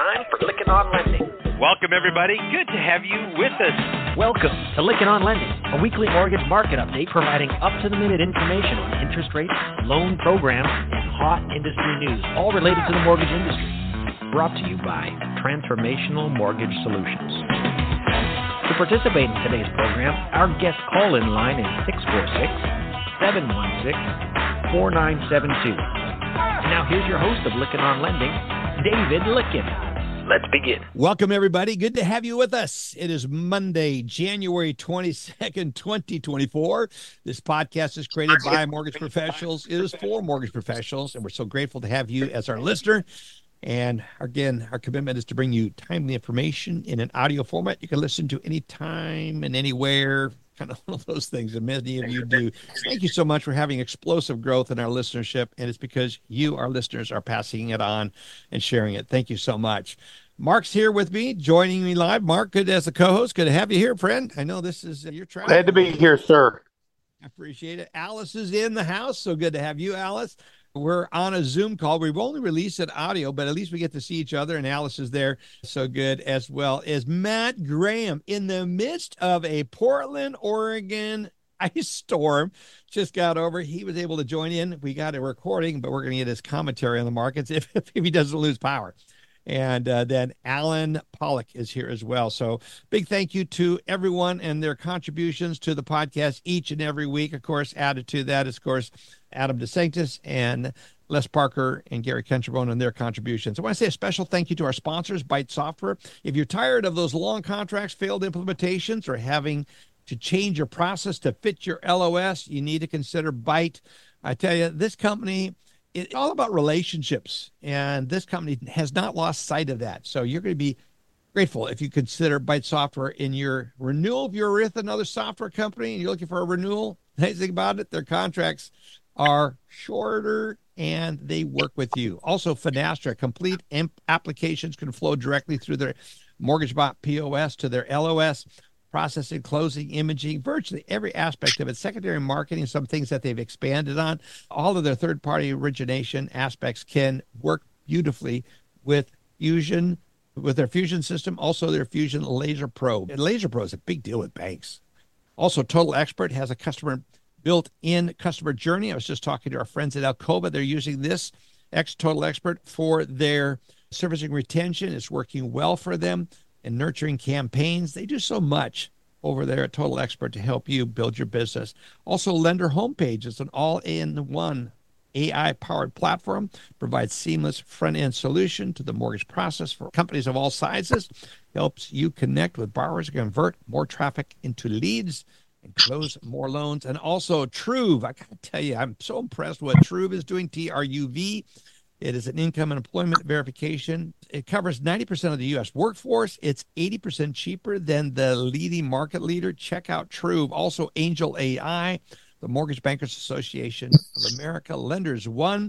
time for Lykken on Lending. Welcome, everybody. Good to have you with us. Welcome to Lykken on Lending, a weekly mortgage market update providing up-to-the-minute information on interest rates, loan programs, and hot industry news, all related to the mortgage industry. Brought to you by Transformational Mortgage Solutions. To participate in today's program, our guest call-in line is 646-716-4972. Now here's your host of Lykken on Lending, David Lykken. Let's begin. Welcome, everybody. Good to have you with us. It is Monday, January 22nd, 2024. This podcast is created by mortgage professionals. It is for mortgage professionals, and we're so grateful to have you as our listener. And again, our commitment is to bring you timely information in an audio format you can listen to anytime and anywhere. Kind of one of those things that many of you do. Thank you so much for having explosive growth in our listenership, and it's because you, our listeners, are passing it on and sharing it. Thank you so much. Mark's here with me, joining me live. Mark, good as the co-host. Good to have you here, friend. I know this is your travel. Glad to be here, sir. I appreciate it. Alice is in the house, so good to have you, Alice. We're on a Zoom call. We've only released an audio, but at least we get to see each other, and Alice is there. So good, as well as Matt Graham in the midst of a Portland, Oregon ice storm. Just got over. He was able to join in. We got a recording, but we're going to get his commentary on the markets if he doesn't lose power. And then Alan Pollock is here as well. So big thank you to everyone and their contributions to the podcast each and every week. Of course, added to that is, of course, Adam DeSanctis and Les Parker and Gary Kentrabone and their contributions. I want to say a special thank you to our sponsors, Byte Software. If you're tired of those long contracts, failed implementations, or having to change your process to fit your LOS, you need to consider Byte. I tell you, this company, it's all about relationships, and this company has not lost sight of that. So you're going to be grateful if you consider Byte Software in your renewal. If you're with another software company and you're looking for a renewal, nice thing about it, their contracts are shorter and they work with you. Also, Finastra, complete applications can flow directly through their MortgageBot POS to their LOS, processing, closing, imaging, virtually every aspect of it, secondary marketing, some things that they've expanded on. All of their third-party origination aspects can work beautifully with Fusion, with their Fusion system, also their Fusion Laser Pro. And Laser Pro is a big deal with banks. Also, Total Expert has a built-in customer journey. I was just talking to our friends at Alcova. They're using this Total Expert for their servicing retention. It's working well for them. And nurturing campaigns. They do so much over there at Total Expert to help you build your business. Also, Lender Homepage is an all-in-one AI-powered platform, provides seamless front-end solution to the mortgage process for companies of all sizes, helps you connect with borrowers, convert more traffic into leads, and close more loans. And also Truve. I got to tell you, I'm so impressed with what Truve is doing, TRUV. It is an income and employment verification. It covers 90% of the U.S. workforce. It's 80% cheaper than the leading market leader. Check out Truve. Also, Angel AI, the Mortgage Bankers Association of America, Lenders One,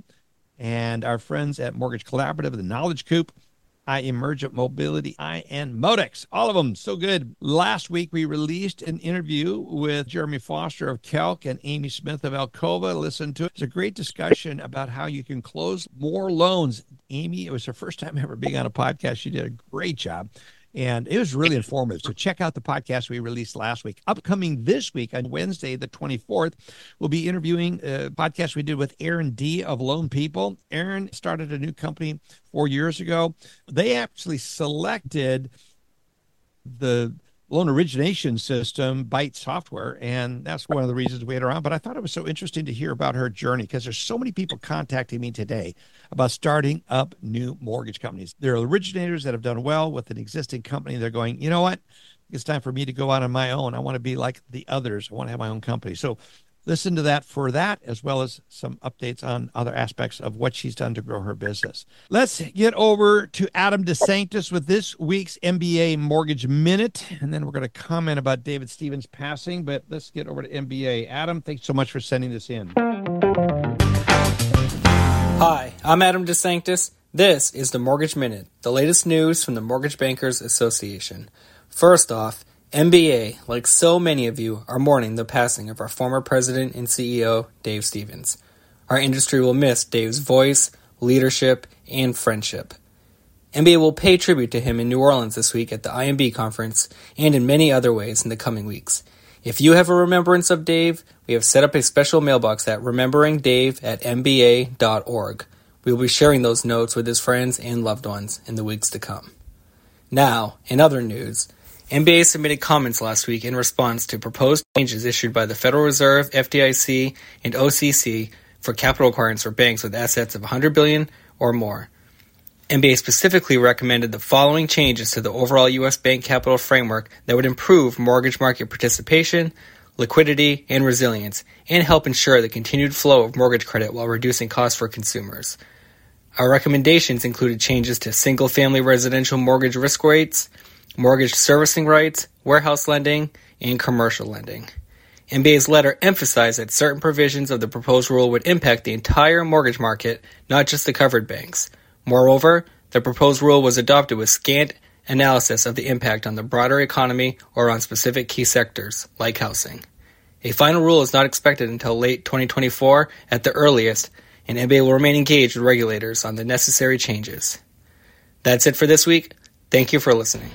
and our friends at Mortgage Collaborative, the Knowledge Coop, Emergent Mobility, and Modex. All of them so good. Last week, we released an interview with Jeremy Foster of Kelk and Amy Smith of Alcova. Listen to it. It's a great discussion about how you can close more loans. Amy, it was her first time ever being on a podcast. She did a great job. And it was really informative. So check out the podcast we released last week. Upcoming this week on Wednesday, the 24th, we'll be interviewing a podcast we did with Aaron D. of Loan People. Aaron started a new company 4 years ago. They actually selected the loan origination system, Byte Software, and that's one of the reasons we had her on. But I thought it was so interesting to hear about her journey because there's so many people contacting me today about starting up new mortgage companies. There are originators that have done well with an existing company. They're going, you know what? It's time for me to go out on my own. I want to be like the others. I want to have my own company. So listen to that for that, as well as some updates on other aspects of what she's done to grow her business. Let's get over to Adam DeSanctis with this week's MBA Mortgage Minute, and then we're going to comment about David Stevens passing, but let's get over to MBA. Adam, thanks so much for sending this in. Hi, I'm Adam DeSanctis. This is the Mortgage Minute, the latest news from the Mortgage Bankers Association. First off, MBA, like so many of you, are mourning the passing of our former president and CEO, Dave Stevens. Our industry will miss Dave's voice, leadership, and friendship. MBA will pay tribute to him in New Orleans this week at the IMB conference and in many other ways in the coming weeks. If you have a remembrance of Dave, we have set up a special mailbox at rememberingdave@mba.org. We will be sharing those notes with his friends and loved ones in the weeks to come. Now, in other news, MBA submitted comments last week in response to proposed changes issued by the Federal Reserve, FDIC, and OCC for capital requirements for banks with assets of $100 billion or more. MBA specifically recommended the following changes to the overall U.S. bank capital framework that would improve mortgage market participation, liquidity, and resilience, and help ensure the continued flow of mortgage credit while reducing costs for consumers. Our recommendations included changes to single-family residential mortgage risk rates, mortgage servicing rights, warehouse lending, and commercial lending. MBA's letter emphasized that certain provisions of the proposed rule would impact the entire mortgage market, not just the covered banks. Moreover, the proposed rule was adopted with scant analysis of the impact on the broader economy or on specific key sectors, like housing. A final rule is not expected until late 2024 at the earliest, and MBA will remain engaged with regulators on the necessary changes. That's it for this week. Thank you for listening.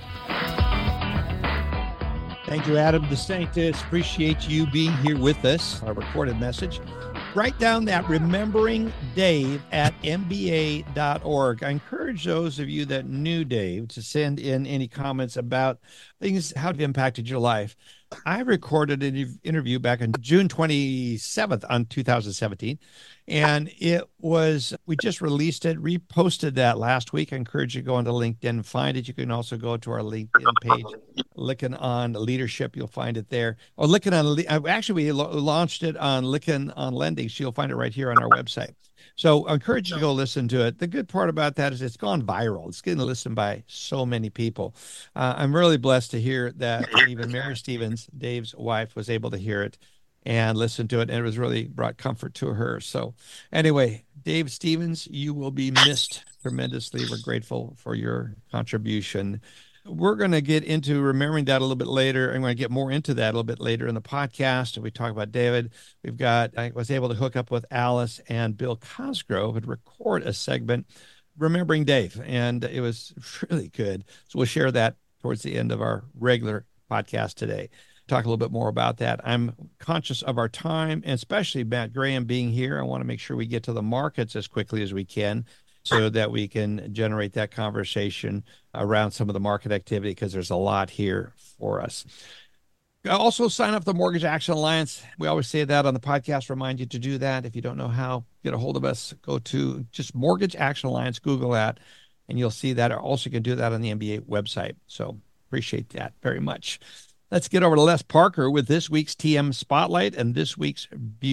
Thank you, Adam DeSanctis. Appreciate you being here with us. Our recorded message. Write down that remembering Dave at mba.org. I encourage those of you that knew Dave to send in any comments about things, how it impacted your life. I recorded an interview back on June 27th on 2017, and we just released it, reposted that last week. I encourage you to go onto LinkedIn and find it. You can also go to our LinkedIn page, Lykken on Leadership. You'll find it there. Or Lykken on, actually, we launched it on Lykken on Lending, so you'll find it right here on our website. So I encourage you to go listen to it. The good part about that is it's gone viral. It's getting listened by so many people. I'm really blessed to hear that even Mary Stevens, Dave's wife, was able to hear it and listen to it, and it was really brought comfort to her. So anyway, Dave Stevens, you will be missed tremendously. We're grateful for your contribution. We're going to get into remembering that a little bit later. I'm going to get more into that a little bit later in the podcast. We talk about David. I was able to hook up with Alice and Bill Cosgrove and record a segment, Remembering Dave, and it was really good. So we'll share that towards the end of our regular podcast today. Talk a little bit more about that. I'm conscious of our time, and especially Matt Graham being here. I want to make sure we get to the markets as quickly as we can, so that we can generate that conversation around some of the market activity, because there's a lot here for us. Also, sign up for the Mortgage Action Alliance. We always say that on the podcast, remind you to do that. If you don't know how, get a hold of us, go to just Mortgage Action Alliance, Google that, and you'll see that. Also, you can do that on the MBA website. So appreciate that very much. Let's get over to Les Parker with this week's TM Spotlight and this week's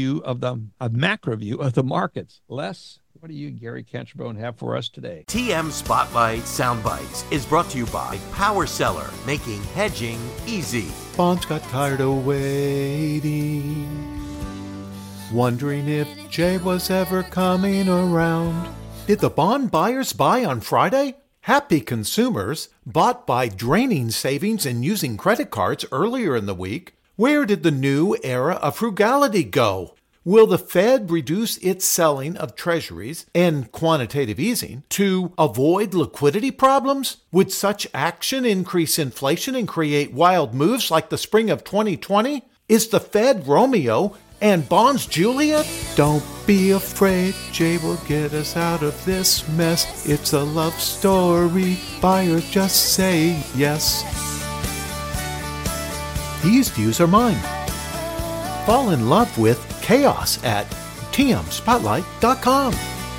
macro view of the markets. Les, what do you, Gary Canterbone, have for us today? TM Spotlight Soundbites is brought to you by Power Seller, making hedging easy. Bonds got tired of waiting, wondering if Jay was ever coming around. Did the bond buyers buy on Friday? Happy consumers bought by draining savings and using credit cards earlier in the week. Where did the new era of frugality go? Will the Fed reduce its selling of treasuries and quantitative easing to avoid liquidity problems? Would such action increase inflation and create wild moves like the spring of 2020? Is the Fed Romeo and bonds Juliet? Don't be afraid, Jay will get us out of this mess. It's a love story, buy or just say yes. These views are mine. Fall in love with chaos at tmspotlight.com.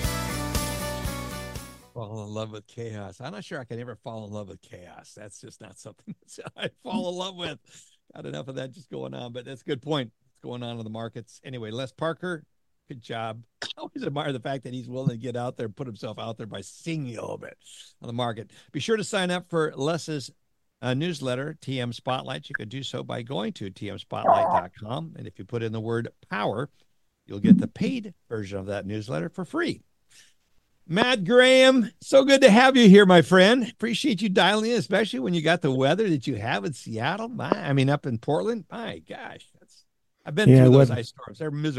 Fall in love with chaos. I'm not sure I can ever fall in love with chaos. That's just not something that I fall in love with. Got enough of that just going on, but that's a good point. What's going on in the markets. Anyway, Les Parker, good job. I always admire the fact that he's willing to get out there and put himself out there by singing a little bit on the market. Be sure to sign up for Les's newsletter, TM Spotlight. You can do so by going to tmspotlight.com. And if you put in the word power, you'll get the paid version of that newsletter for free. Matt Graham, so good to have you here, my friend. Appreciate you dialing in, especially when you got the weather that you have in Seattle. Up in Portland. My gosh, I've been through those ice storms. They're miserable.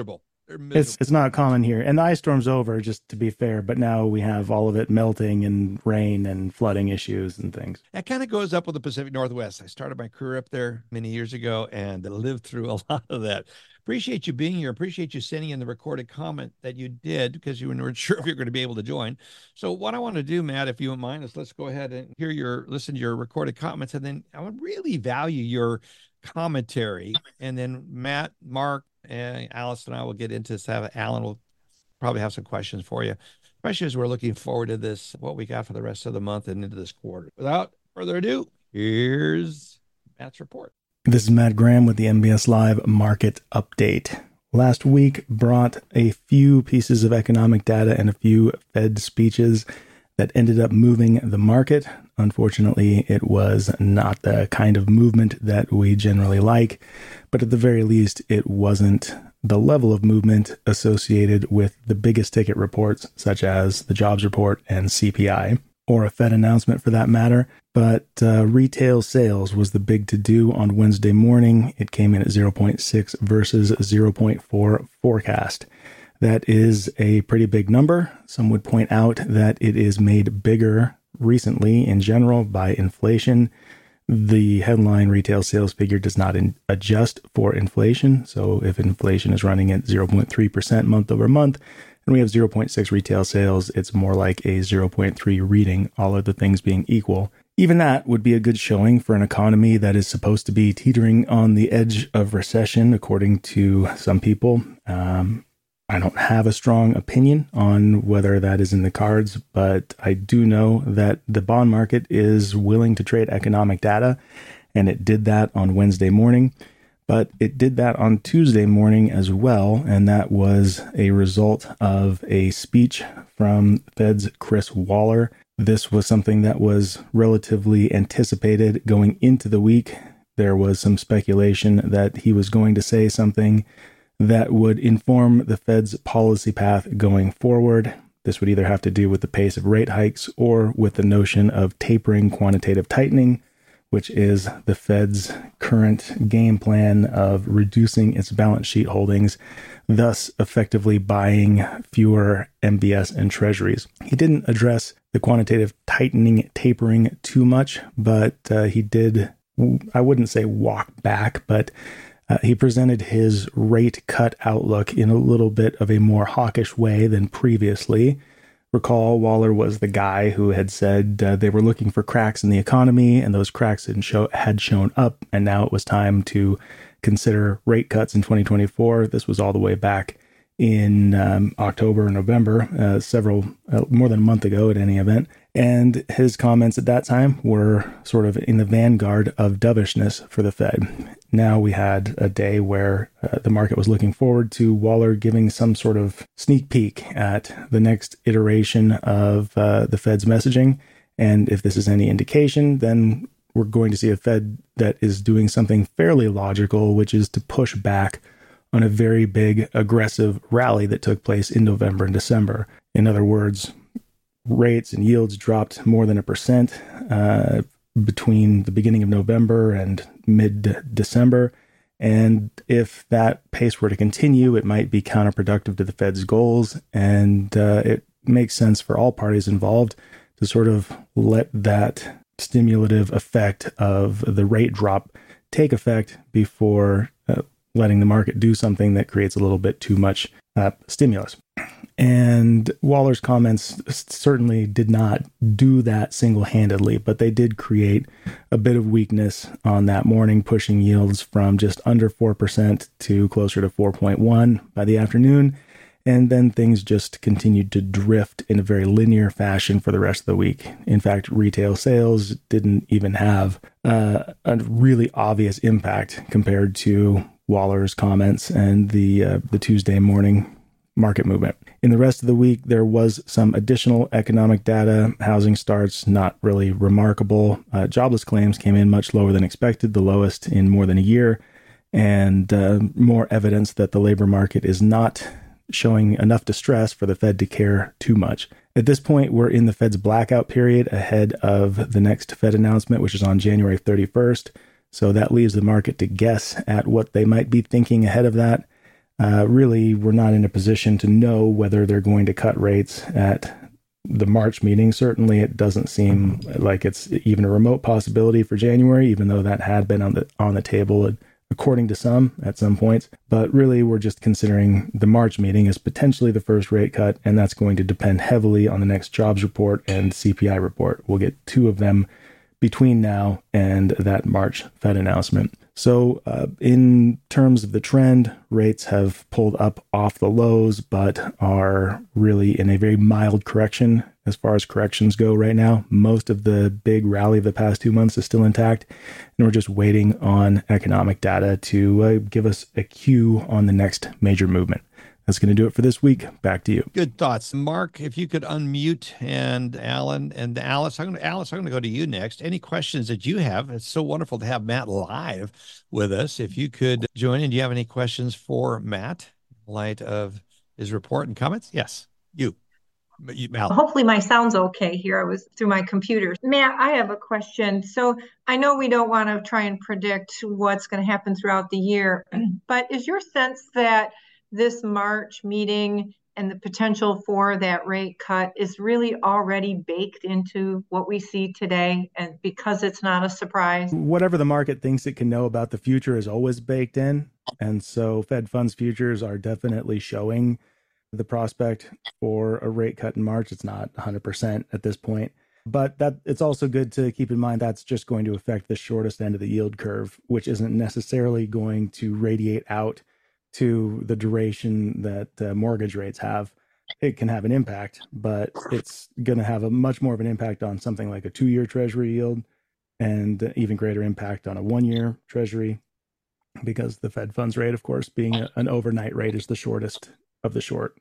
It's not common here. And the ice storm's over, just to be fair, but now we have all of it melting and rain and flooding issues and things. That kind of goes up with the Pacific Northwest. I started my career up there many years ago and lived through a lot of that. Appreciate you being here. Appreciate you sending in the recorded comment that you did, because you weren't sure if you're going to be able to join. So what I want to do, Matt, if you don't mind, is let's go ahead and listen to your recorded comments. And then I would really value your commentary. And then Matt, Mark, and Alice and I will get into this. Alan will probably have some questions for you, especially as we're looking forward to this, what we got for the rest of the month and into this quarter. Without further ado, here's Matt's report. This is Matt Graham with the MBS Live Market Update. Last week brought a few pieces of economic data and a few Fed speeches that ended up moving the market. Unfortunately, it was not the kind of movement that we generally like, but at the very least, it wasn't the level of movement associated with the biggest ticket reports, such as the jobs report and CPI, or a Fed announcement for that matter. But retail sales was the big to-do on Wednesday morning. It came in at 0.6 versus 0.4 forecast. That is a pretty big number. Some would point out that it is made bigger recently in general by inflation. The headline retail sales figure does not adjust for inflation. So if inflation is running at 0.3% month over month, and we have 0.6 retail sales, it's more like a 0.3 reading, all other things being equal. Even that would be a good showing for an economy that is supposed to be teetering on the edge of recession, according to some people. I don't have a strong opinion on whether that is in the cards, but I do know that the bond market is willing to trade economic data, and it did that on Wednesday morning. But it did that on Tuesday morning as well, and that was a result of a speech from Fed's Chris Waller. This was something that was relatively anticipated going into the week. There was some speculation that he was going to say something that would inform the Fed's policy path going forward. This would either have to do with the pace of rate hikes or with the notion of tapering quantitative tightening, which is the Fed's current game plan of reducing its balance sheet holdings, thus effectively buying fewer MBS and treasuries. He didn't address the quantitative tightening tapering too much, but he did, I wouldn't say walk back, but he presented his rate cut outlook in a little bit of a more hawkish way than previously. Recall, Waller was the guy who had said they were looking for cracks in the economy, and those cracks had shown up, and now it was time to consider rate cuts in 2024. This was all the way back in October or November, more than a month ago at any event. And his comments at that time were sort of in the vanguard of dovishness for the Fed. Now we had a day where the market was looking forward to Waller giving some sort of sneak peek at the next iteration of the Fed's messaging. And if this is any indication, then we're going to see a Fed that is doing something fairly logical, which is to push back on a very big, aggressive rally that took place in November and December. In other words, rates and yields dropped more than 1% between the beginning of November and mid-December. And if that pace were to continue, it might be counterproductive to the Fed's goals. And it makes sense for all parties involved to sort of let that stimulative effect of the rate drop take effect before letting the market do something that creates a little bit too much stimulus. And Waller's comments certainly did not do that single-handedly, but they did create a bit of weakness on that morning, pushing yields from just under 4% to closer to 4.1 by the afternoon. And then things just continued to drift in a very linear fashion for the rest of the week. In fact, retail sales didn't even have a really obvious impact compared to Waller's comments and the Tuesday morning market movement. In the rest of the week, there was some additional economic data. Housing starts, not really remarkable. Jobless claims came in much lower than expected, the lowest in more than a year, and more evidence that the labor market is not showing enough distress for the Fed to care too much. At this point, we're in the Fed's blackout period ahead of the next Fed announcement, which is on January 31st. So that leaves the market to guess at what they might be thinking ahead of that. Really, we're not in a position to know whether they're going to cut rates at the March meeting. Certainly, it doesn't seem like it's even a remote possibility for January, even though that had been on the table, according to some, at some points. But really, we're just considering the March meeting as potentially the first rate cut, and that's going to depend heavily on the next jobs report and CPI report. We'll get two of them between now and that March Fed announcement. So in terms of the trend, rates have pulled up off the lows, but are really in a very mild correction as far as corrections go right now. Most of the big rally of the past 2 months is still intact, and we're just waiting on economic data to give us a cue on the next major movement. That's going to do it for this week. Back to you. Good thoughts. Mark, if you could unmute, and Alan and Alice, I'm going to go to you next. Any questions that you have? It's so wonderful to have Matt live with us. If you could join in, do you have any questions for Matt in light of his report and comments? Yes, you. Mal. Hopefully my sound's okay here. I was through my computer. Matt, I have a question. So I know we don't want to try and predict what's going to happen throughout the year, but is your sense that this March meeting and the potential for that rate cut is really already baked into what we see today, and because it's not a surprise? Whatever the market thinks it can know about the future is always baked in. And so Fed funds futures are definitely showing the prospect for a rate cut in March. It's not 100% at this point, but that it's also good to keep in mind that's just going to affect the shortest end of the yield curve, which isn't necessarily going to radiate out to the duration that mortgage rates have. It can have an impact, but it's going to have a much more of an impact on something like a 2-year treasury yield, and even greater impact on a 1-year treasury, because the Fed funds rate, of course, being an overnight rate, is the shortest of the short.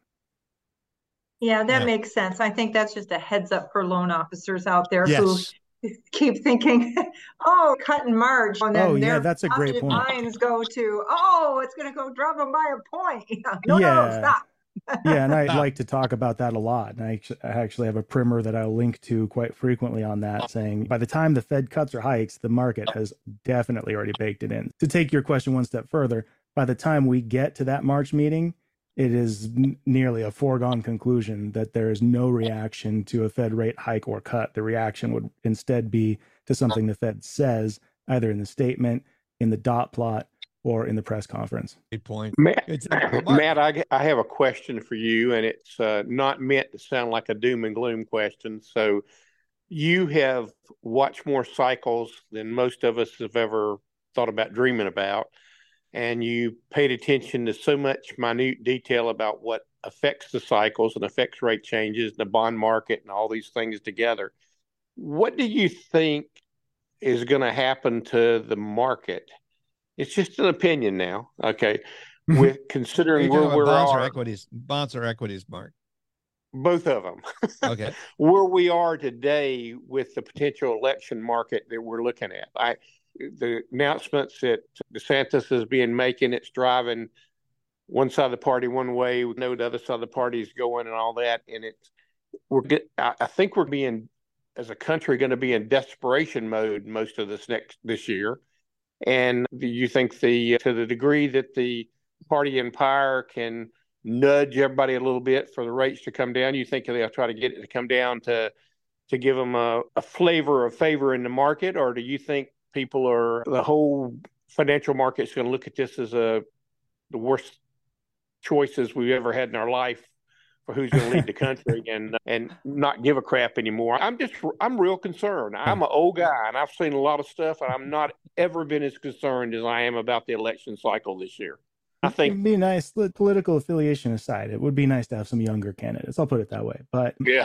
Yeah, that makes sense. I think that's just a heads up for loan officers out there who keep thinking, oh, cut in March. And then that's a great point. Minds go to, oh, it's going to go drop them by a point. No, stop. Yeah, and I'd like to talk about that a lot. And I actually have a primer that I'll link to quite frequently on that, saying by the time the Fed cuts or hikes, the market has definitely already baked it in. To take your question one step further, by the time we get to that March meeting, it is nearly a foregone conclusion that there is no reaction to a Fed rate hike or cut. The reaction would instead be to something the Fed says, either in the statement, in the dot plot, or in the press conference. Good point. Matt, I have a question for you, and it's not meant to sound like a doom and gloom question. So you have watched more cycles than most of us have ever thought about dreaming about. And you paid attention to so much minute detail about what affects the cycles and affects rate changes, the bond market, and all these things together. What do you think is going to happen to the market? It's just an opinion now, okay? With considering where we are, bonds or equities, Mark. Both of them. Okay. Where we are today with the potential election market that we're looking at. The announcements that DeSantis is making, it's driving one side of the party one way, we know the other side of the party is going and all that. And I think we're being, as a country, going to be in desperation mode most of this year. And do you think to the degree that the party in power can nudge everybody a little bit for the rates to come down, you think they'll try to get it to come down to give them a flavor of favor in the market? Or do you think the whole financial market's going to look at this as the worst choices we've ever had in our life for who's going to lead the country and not give a crap anymore? I'm real concerned. I'm an old guy, and I've seen a lot of stuff, and I'm not ever been as concerned as I am about the election cycle this year. I think it'd be nice, political affiliation aside, it would be nice to have some younger candidates. I'll put it that way. But yeah,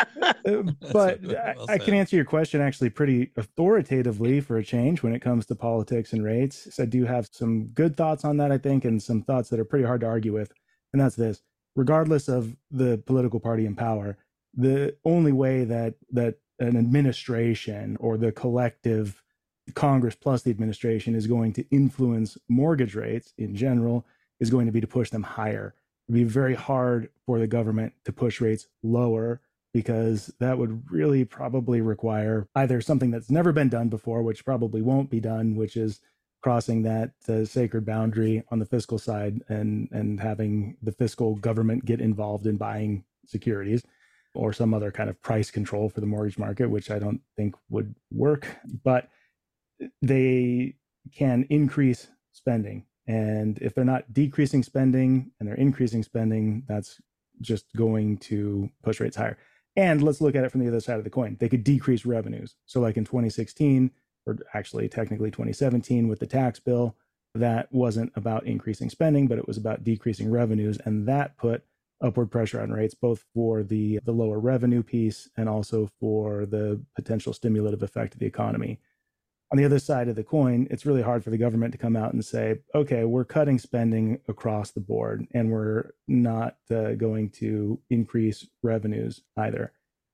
but I can answer your question actually pretty authoritatively for a change when it comes to politics and rates. So I do have some good thoughts on that, I think, and some thoughts that are pretty hard to argue with. And that's this: regardless of the political party in power, the only way that an administration or the collective Congress plus the administration is going to influence mortgage rates in general is going to be to push them higher. It'd be very hard for the government to push rates lower, because that would really probably require either something that's never been done before, which probably won't be done, which is crossing that sacred boundary on the fiscal side and having the fiscal government get involved in buying securities or some other kind of price control for the mortgage market, which I don't think would work. But they can increase spending. And if they're not decreasing spending and they're increasing spending, that's just going to push rates higher. And let's look at it from the other side of the coin. They could decrease revenues. So like in 2016, or actually technically 2017 with the tax bill, that wasn't about increasing spending, but it was about decreasing revenues. And that put upward pressure on rates, both for the lower revenue piece and also for the potential stimulative effect of the economy. On the other side of the coin, it's really hard for the government to come out and say, okay, we're cutting spending across the board and we're not going to increase revenues either.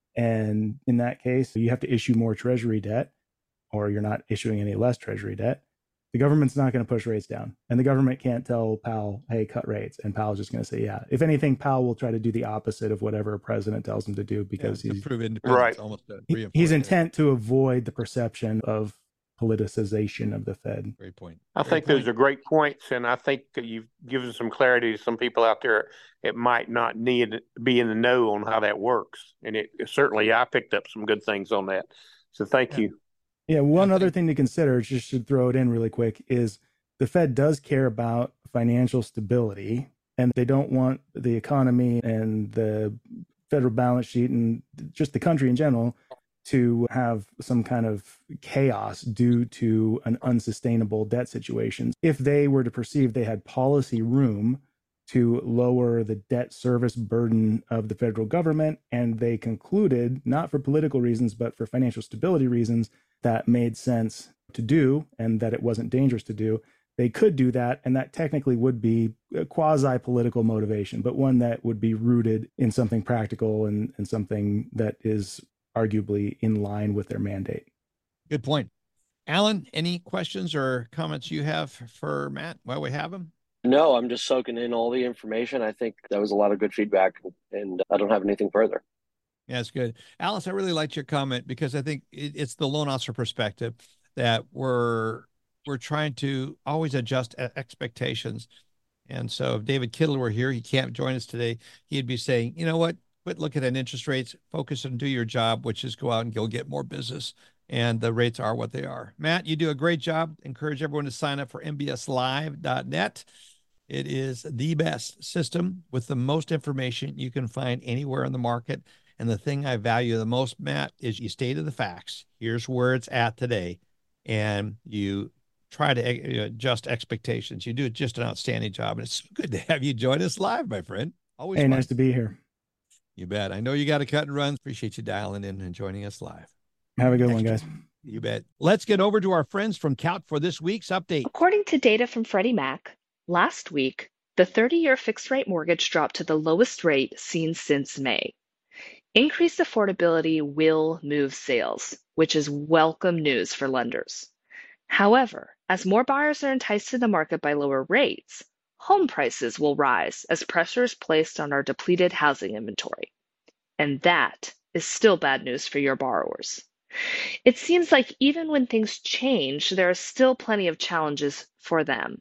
And in that case, you have to issue more treasury debt, or you're not issuing any less treasury debt. The government's not going to push rates down. And the government can't tell Powell, hey, cut rates. And Powell's just going to say, yeah. If anything, Powell will try to do the opposite of whatever a president tells him to do because he's prove independence, almost he's intent to avoid the perception of politicization of the Fed. Great point. I think those are great points, and I think you've given some clarity to some people out there. It might not need to be in the know on how that works, and it certainly I picked up some good things on that. So thank you. Yeah, one other thing to consider, just should throw it in really quick, is the Fed does care about financial stability, and they don't want the economy and the federal balance sheet and just the country in general to have some kind of chaos due to an unsustainable debt situation. If they were to perceive they had policy room to lower the debt service burden of the federal government, and they concluded, not for political reasons, but for financial stability reasons, that made sense to do and that it wasn't dangerous to do, they could do that. And that technically would be a quasi-political motivation, but one that would be rooted in something practical and something that is arguably in line with their mandate. Good point. Alan, any questions or comments you have for Matt while we have him? No, I'm just soaking in all the information. I think that was a lot of good feedback, and I don't have anything further. Yeah, it's good. Alice, I really liked your comment because I think it's the loan officer perspective that we're trying to always adjust expectations. And so if David Kittle were here, he can't join us today. He'd be saying, you know what? Quit looking at interest rates, focus and do your job, which is go out and go get more business. And the rates are what they are. Matt, you do a great job. Encourage everyone to sign up for mbslive.net. It is the best system with the most information you can find anywhere in the market. And the thing I value the most, Matt, is you stay to the facts. Here's where it's at today. And you try to adjust expectations. You do just an outstanding job. And it's so good to have you join us live, my friend. Always fun. Nice to be here. You bet. I know you got to cut and run. Appreciate you dialing in and joining us live. Have a good one, guys. You bet. Let's get over to our friends from Calc for this week's update. According to data from Freddie Mac, last week, the 30-year fixed rate mortgage dropped to the lowest rate seen since May. Increased affordability will move sales, which is welcome news for lenders. However, as more buyers are enticed to the market by lower rates, home prices will rise as pressure is placed on our depleted housing inventory. And that is still bad news for your borrowers. It seems like even when things change, there are still plenty of challenges for them.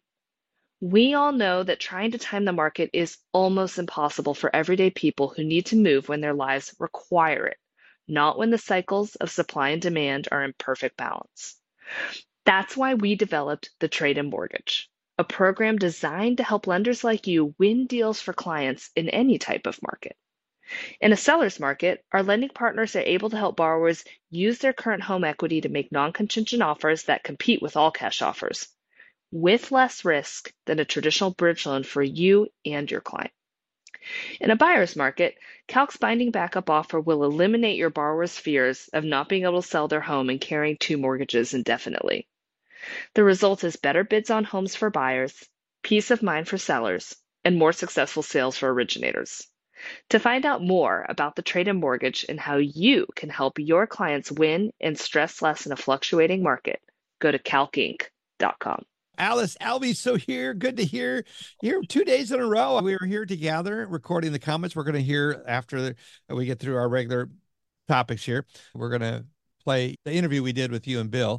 We all know that trying to time the market is almost impossible for everyday people who need to move when their lives require it, not when the cycles of supply and demand are in perfect balance. That's why we developed the Trade-in Mortgage, a program designed to help lenders like you win deals for clients in any type of market. In a seller's market, our lending partners are able to help borrowers use their current home equity to make non-contingent offers that compete with all cash offers, with less risk than a traditional bridge loan for you and your client. In a buyer's market, Calc's binding backup offer will eliminate your borrower's fears of not being able to sell their home and carrying two mortgages indefinitely. The result is better bids on homes for buyers, peace of mind for sellers, and more successful sales for originators. To find out more about the Trade-in Mortgage and how you can help your clients win and stress less in a fluctuating market, go to calcinc.com. Alice Albie, so here, good to hear. Here 2 days in a row, we were here together recording the comments. We're going to hear after we get through our regular topics here. We're going to play the interview we did with you and Bill.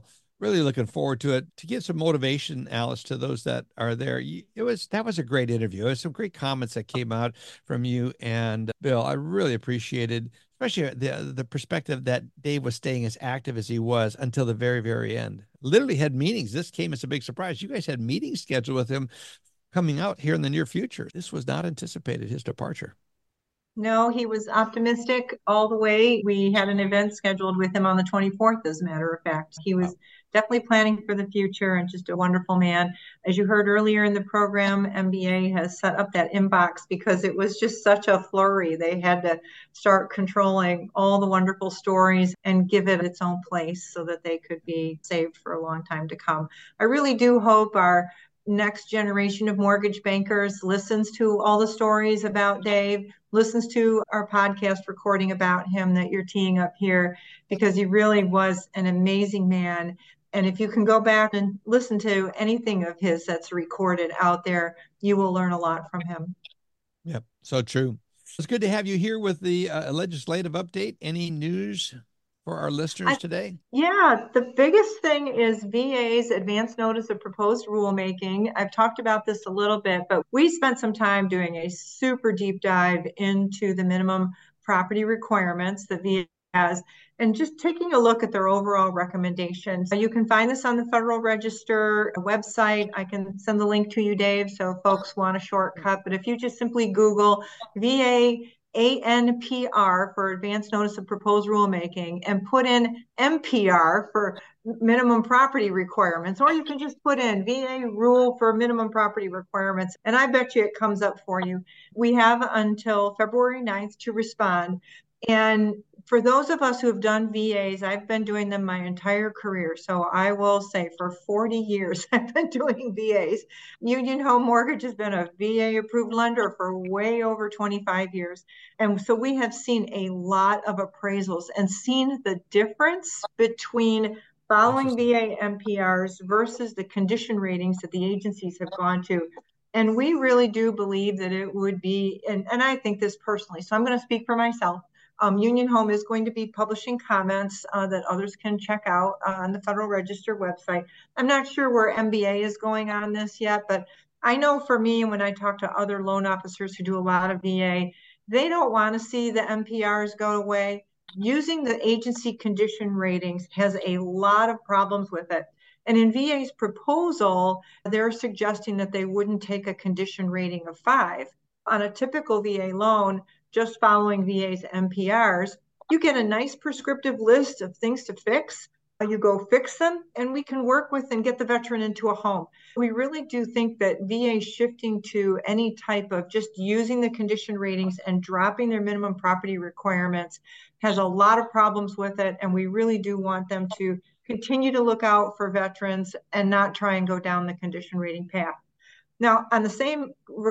really looking forward to it. To give some motivation, Alice, to those that are there. That was a great interview. It was some great comments that came out from you and Bill. I really appreciated, especially the perspective that Dave was staying as active as he was until the very, very end. Literally had meetings. This came as a big surprise. You guys had meetings scheduled with him coming out here in the near future. This was not anticipated, his departure. No, he was optimistic all the way. We had an event scheduled with him on the 24th, as a matter of fact. He was definitely planning for the future and just a wonderful man. As you heard earlier in the program, MBA has set up that inbox because it was just such a flurry. They had to start controlling all the wonderful stories and give it its own place so that they could be saved for a long time to come. I really do hope our next generation of mortgage bankers listens to all the stories about Dave, listens to our podcast recording about him that you're teeing up here, because he really was an amazing man. And if you can go back and listen to anything of his that's recorded out there, you will learn a lot from him. Yep, so true. It's good to have you here with the legislative update. Any news for our listeners today? Yeah, the biggest thing is VA's advance notice of proposed rulemaking. I've talked about this a little bit, but we spent some time doing a super deep dive into the minimum property requirements that VA has and just taking a look at their overall recommendations. You can find this on the Federal Register website. I can send the link to you, Dave, so folks want a shortcut. But if you just simply Google VA ANPR for Advance Notice of Proposed Rulemaking and put in MPR for Minimum Property Requirements, or you can just put in VA Rule for Minimum Property Requirements, and I bet you it comes up for you. We have until February 9th to respond. And for those of us who have done VAs, I've been doing them my entire career. So I will say for 40 years, I've been doing VAs. Union Home Mortgage has been a VA approved lender for way over 25 years. And so we have seen a lot of appraisals and seen the difference between following VA MPRs versus the condition ratings that the agencies have gone to. And we really do believe that it would be, and I think this personally, so I'm going to speak for myself. Union Home is going to be publishing comments that others can check out on the Federal Register website. I'm not sure where MBA is going on this yet, but I know for me, when I talk to other loan officers who do a lot of VA, they don't want to see the MPRs go away. Using the agency condition ratings has a lot of problems with it. And in VA's proposal, they're suggesting that they wouldn't take a condition rating of 5. On a typical VA loan, just following VA's MPRs, you get a nice prescriptive list of things to fix. You go fix them, and we can work with and get the veteran into a home. We really do think that VA shifting to any type of just using the condition ratings and dropping their minimum property requirements has a lot of problems with it, and we really do want them to continue to look out for veterans and not try and go down the condition rating path. Now, on the same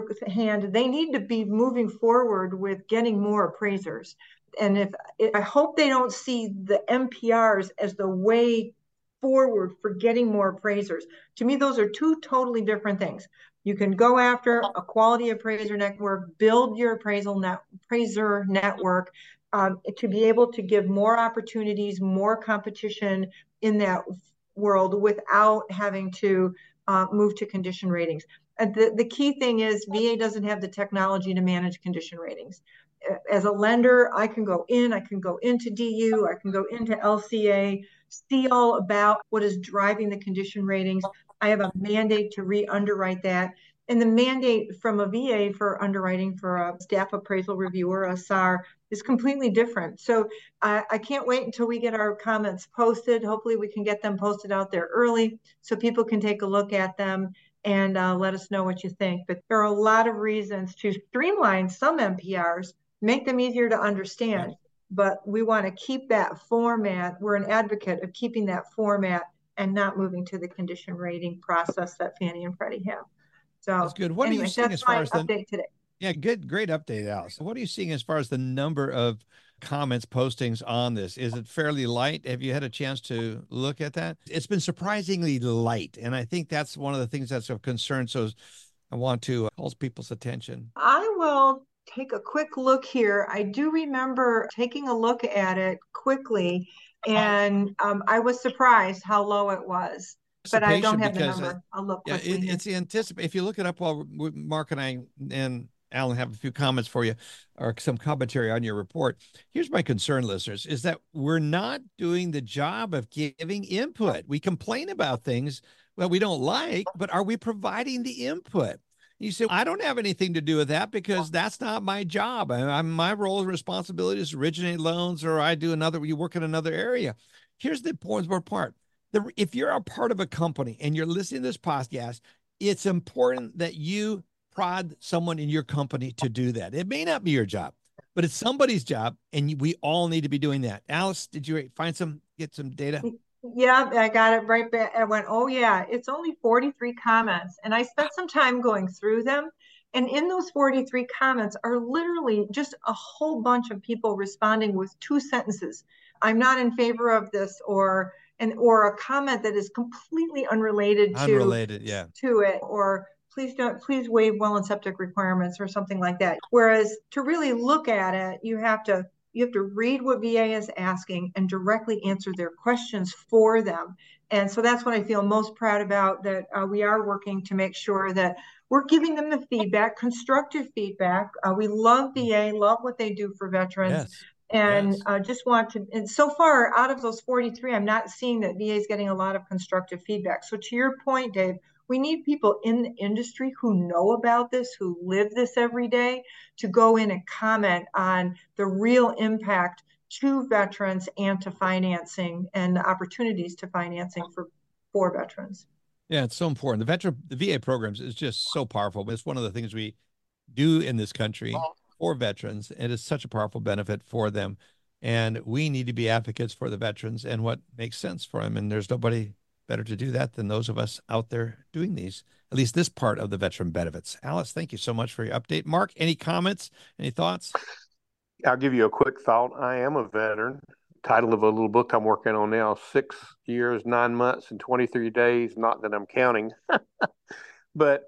hand, they need to be moving forward with getting more appraisers. And I hope they don't see the MPRs as the way forward for getting more appraisers. To me, those are two totally different things. You can go after a quality appraiser network, build your appraiser network to be able to give more opportunities, more competition in that world without having to move to condition ratings. The key thing is VA doesn't have the technology to manage condition ratings. As a lender, I can go into DU, I can go into LCA, see all about what is driving the condition ratings. I have a mandate to re-underwrite that. And the mandate from a VA for underwriting for a staff appraisal reviewer, a SAR, is completely different. So I can't wait until we get our comments posted. Hopefully we can get them posted out there early so people can take a look at them and let us know what you think. But there are a lot of reasons to streamline some MPRs, make them easier to understand. But we want to keep that format. We're an advocate of keeping that format and not moving to the condition rating process that Fannie and Freddie have. So that's good. What are you seeing as far as the update today? Yeah, great update, Alice. What are you seeing as far as the number of comments, postings on this? Is it fairly light? Have you had a chance to look at that? It's been surprisingly light, and I think that's one of the things that's of concern. So I want to call people's attention. I will take a quick look here. I do remember taking a look at it quickly. And I was surprised how low it was. But I don't have the number. I'll look quickly. It's the anticipate. If you look it up while Mark and I and Alan have a few comments for you or some commentary on your report. Here's my concern, listeners, is that we're not doing the job of giving input. We complain about things that we don't like, but are we providing the input? You say, I don't have anything to do with that because that's not my job. My role and responsibility is to originate loans, or you work in another area. Here's the important part. If you're a part of a company and you're listening to this podcast, it's important that you prod someone in your company to do that. It may not be your job, but it's somebody's job, and we all need to be doing that. Alice, did you get some data? Yeah, I got it right back. I went, oh yeah, it's only 43 comments. And I spent some time going through them. And in those 43 comments are literally just a whole bunch of people responding with 2 sentences. I'm not in favor of this, or a comment that is completely unrelated to it, or please waive well and septic requirements or something like that. Whereas to really look at it, you have to read what VA is asking and directly answer their questions for them. And so that's what I feel most proud about, that we are working to make sure that we're giving them the feedback, constructive feedback. We love VA, love what they do for veterans. Yes. And just want to, and so far out of those 43, I'm not seeing that VA is getting a lot of constructive feedback. So to your point, Dave, we need people in the industry who know about this, who live this every day, to go in and comment on the real impact to veterans and to financing and the opportunities to financing for veterans. Yeah, it's so important. The VA programs is just so powerful. It's one of the things we do in this country for veterans. It is such a powerful benefit for them. And we need to be advocates for the veterans and what makes sense for them. And there's nobody better to do that than those of us out there doing these, at least this part of the veteran benefits. Alice, thank you so much for your update. Mark, any comments, any thoughts? I'll give you a quick thought. I am a veteran. Title of a little book I'm working on now, 6 years, 9 months, and 23 days. Not that I'm counting. But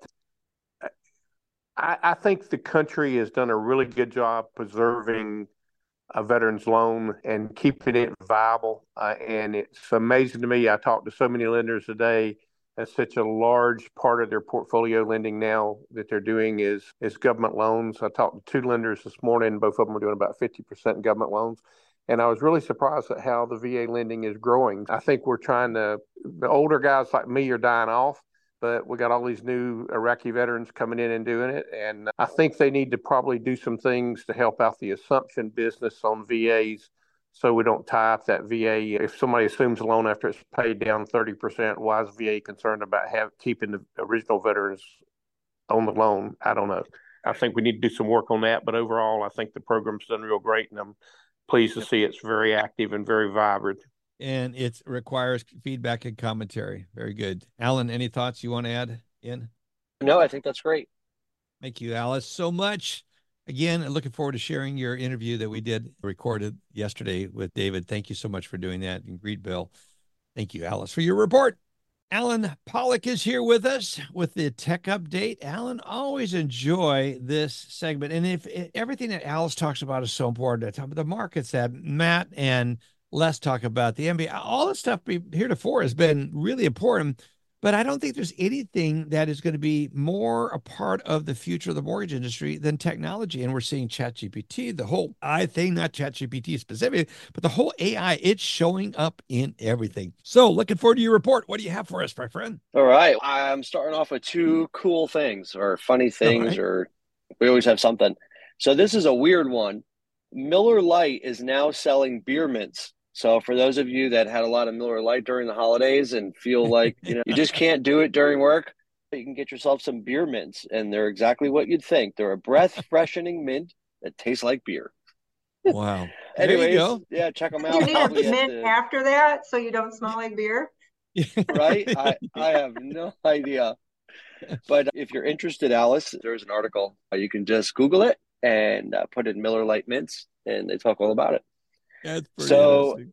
I think the country has done a really good job preserving a veteran's loan and keeping it viable. And it's amazing to me. I talked to so many lenders today, and such a large part of their portfolio lending now that they're doing is government loans. I talked to 2 lenders this morning. Both of them are doing about 50% government loans. And I was really surprised at how the VA lending is growing. I think the older guys like me are dying off, but we got all these new Iraqi veterans coming in and doing it. And I think they need to probably do some things to help out the assumption business on VAs, so we don't tie up that VA. If somebody assumes a loan after it's paid down 30%, why is VA concerned about keeping the original veterans on the loan? I don't know. I think we need to do some work on that. But overall, I think the program's done real great, and I'm pleased to see it's very active and very vibrant. And it requires feedback and commentary. Very good. Alan, any thoughts you want to add in? No, I think that's great. Thank you, Alice, so much. Again, looking forward to sharing your interview that we recorded yesterday with David. Thank you so much for doing that. And greet Bill. Thank you, Alice, for your report. Alan Pollock is here with us with the tech update. Alan, always enjoy this segment. And if everything that Alice talks about is so important, the markets that Matt and Les talk about, the MBA, all the stuff heretofore has been really important. But I don't think there's anything that is going to be more a part of the future of the mortgage industry than technology. And we're seeing ChatGPT, the whole AI thing, not ChatGPT specifically, but the whole AI, it's showing up in everything. So looking forward to your report. What do you have for us, my friend? All right. I'm starting off with 2 cool things or funny things, or we always have something. So this is a weird one. Miller Lite is now selling beer mints. So for those of you that had a lot of Miller Lite during the holidays and feel like you just can't do it during work, you can get yourself some beer mints, and they're exactly what you'd think. They're a breath-freshening mint that tastes like beer. Wow. Anyways, yeah, check them out. You need a mint after that so you don't smell like beer? Right? I have no idea. But if you're interested, Alice, there's an article. You can just Google it and put in Miller Lite mints, and they talk all about it. That's pretty interesting.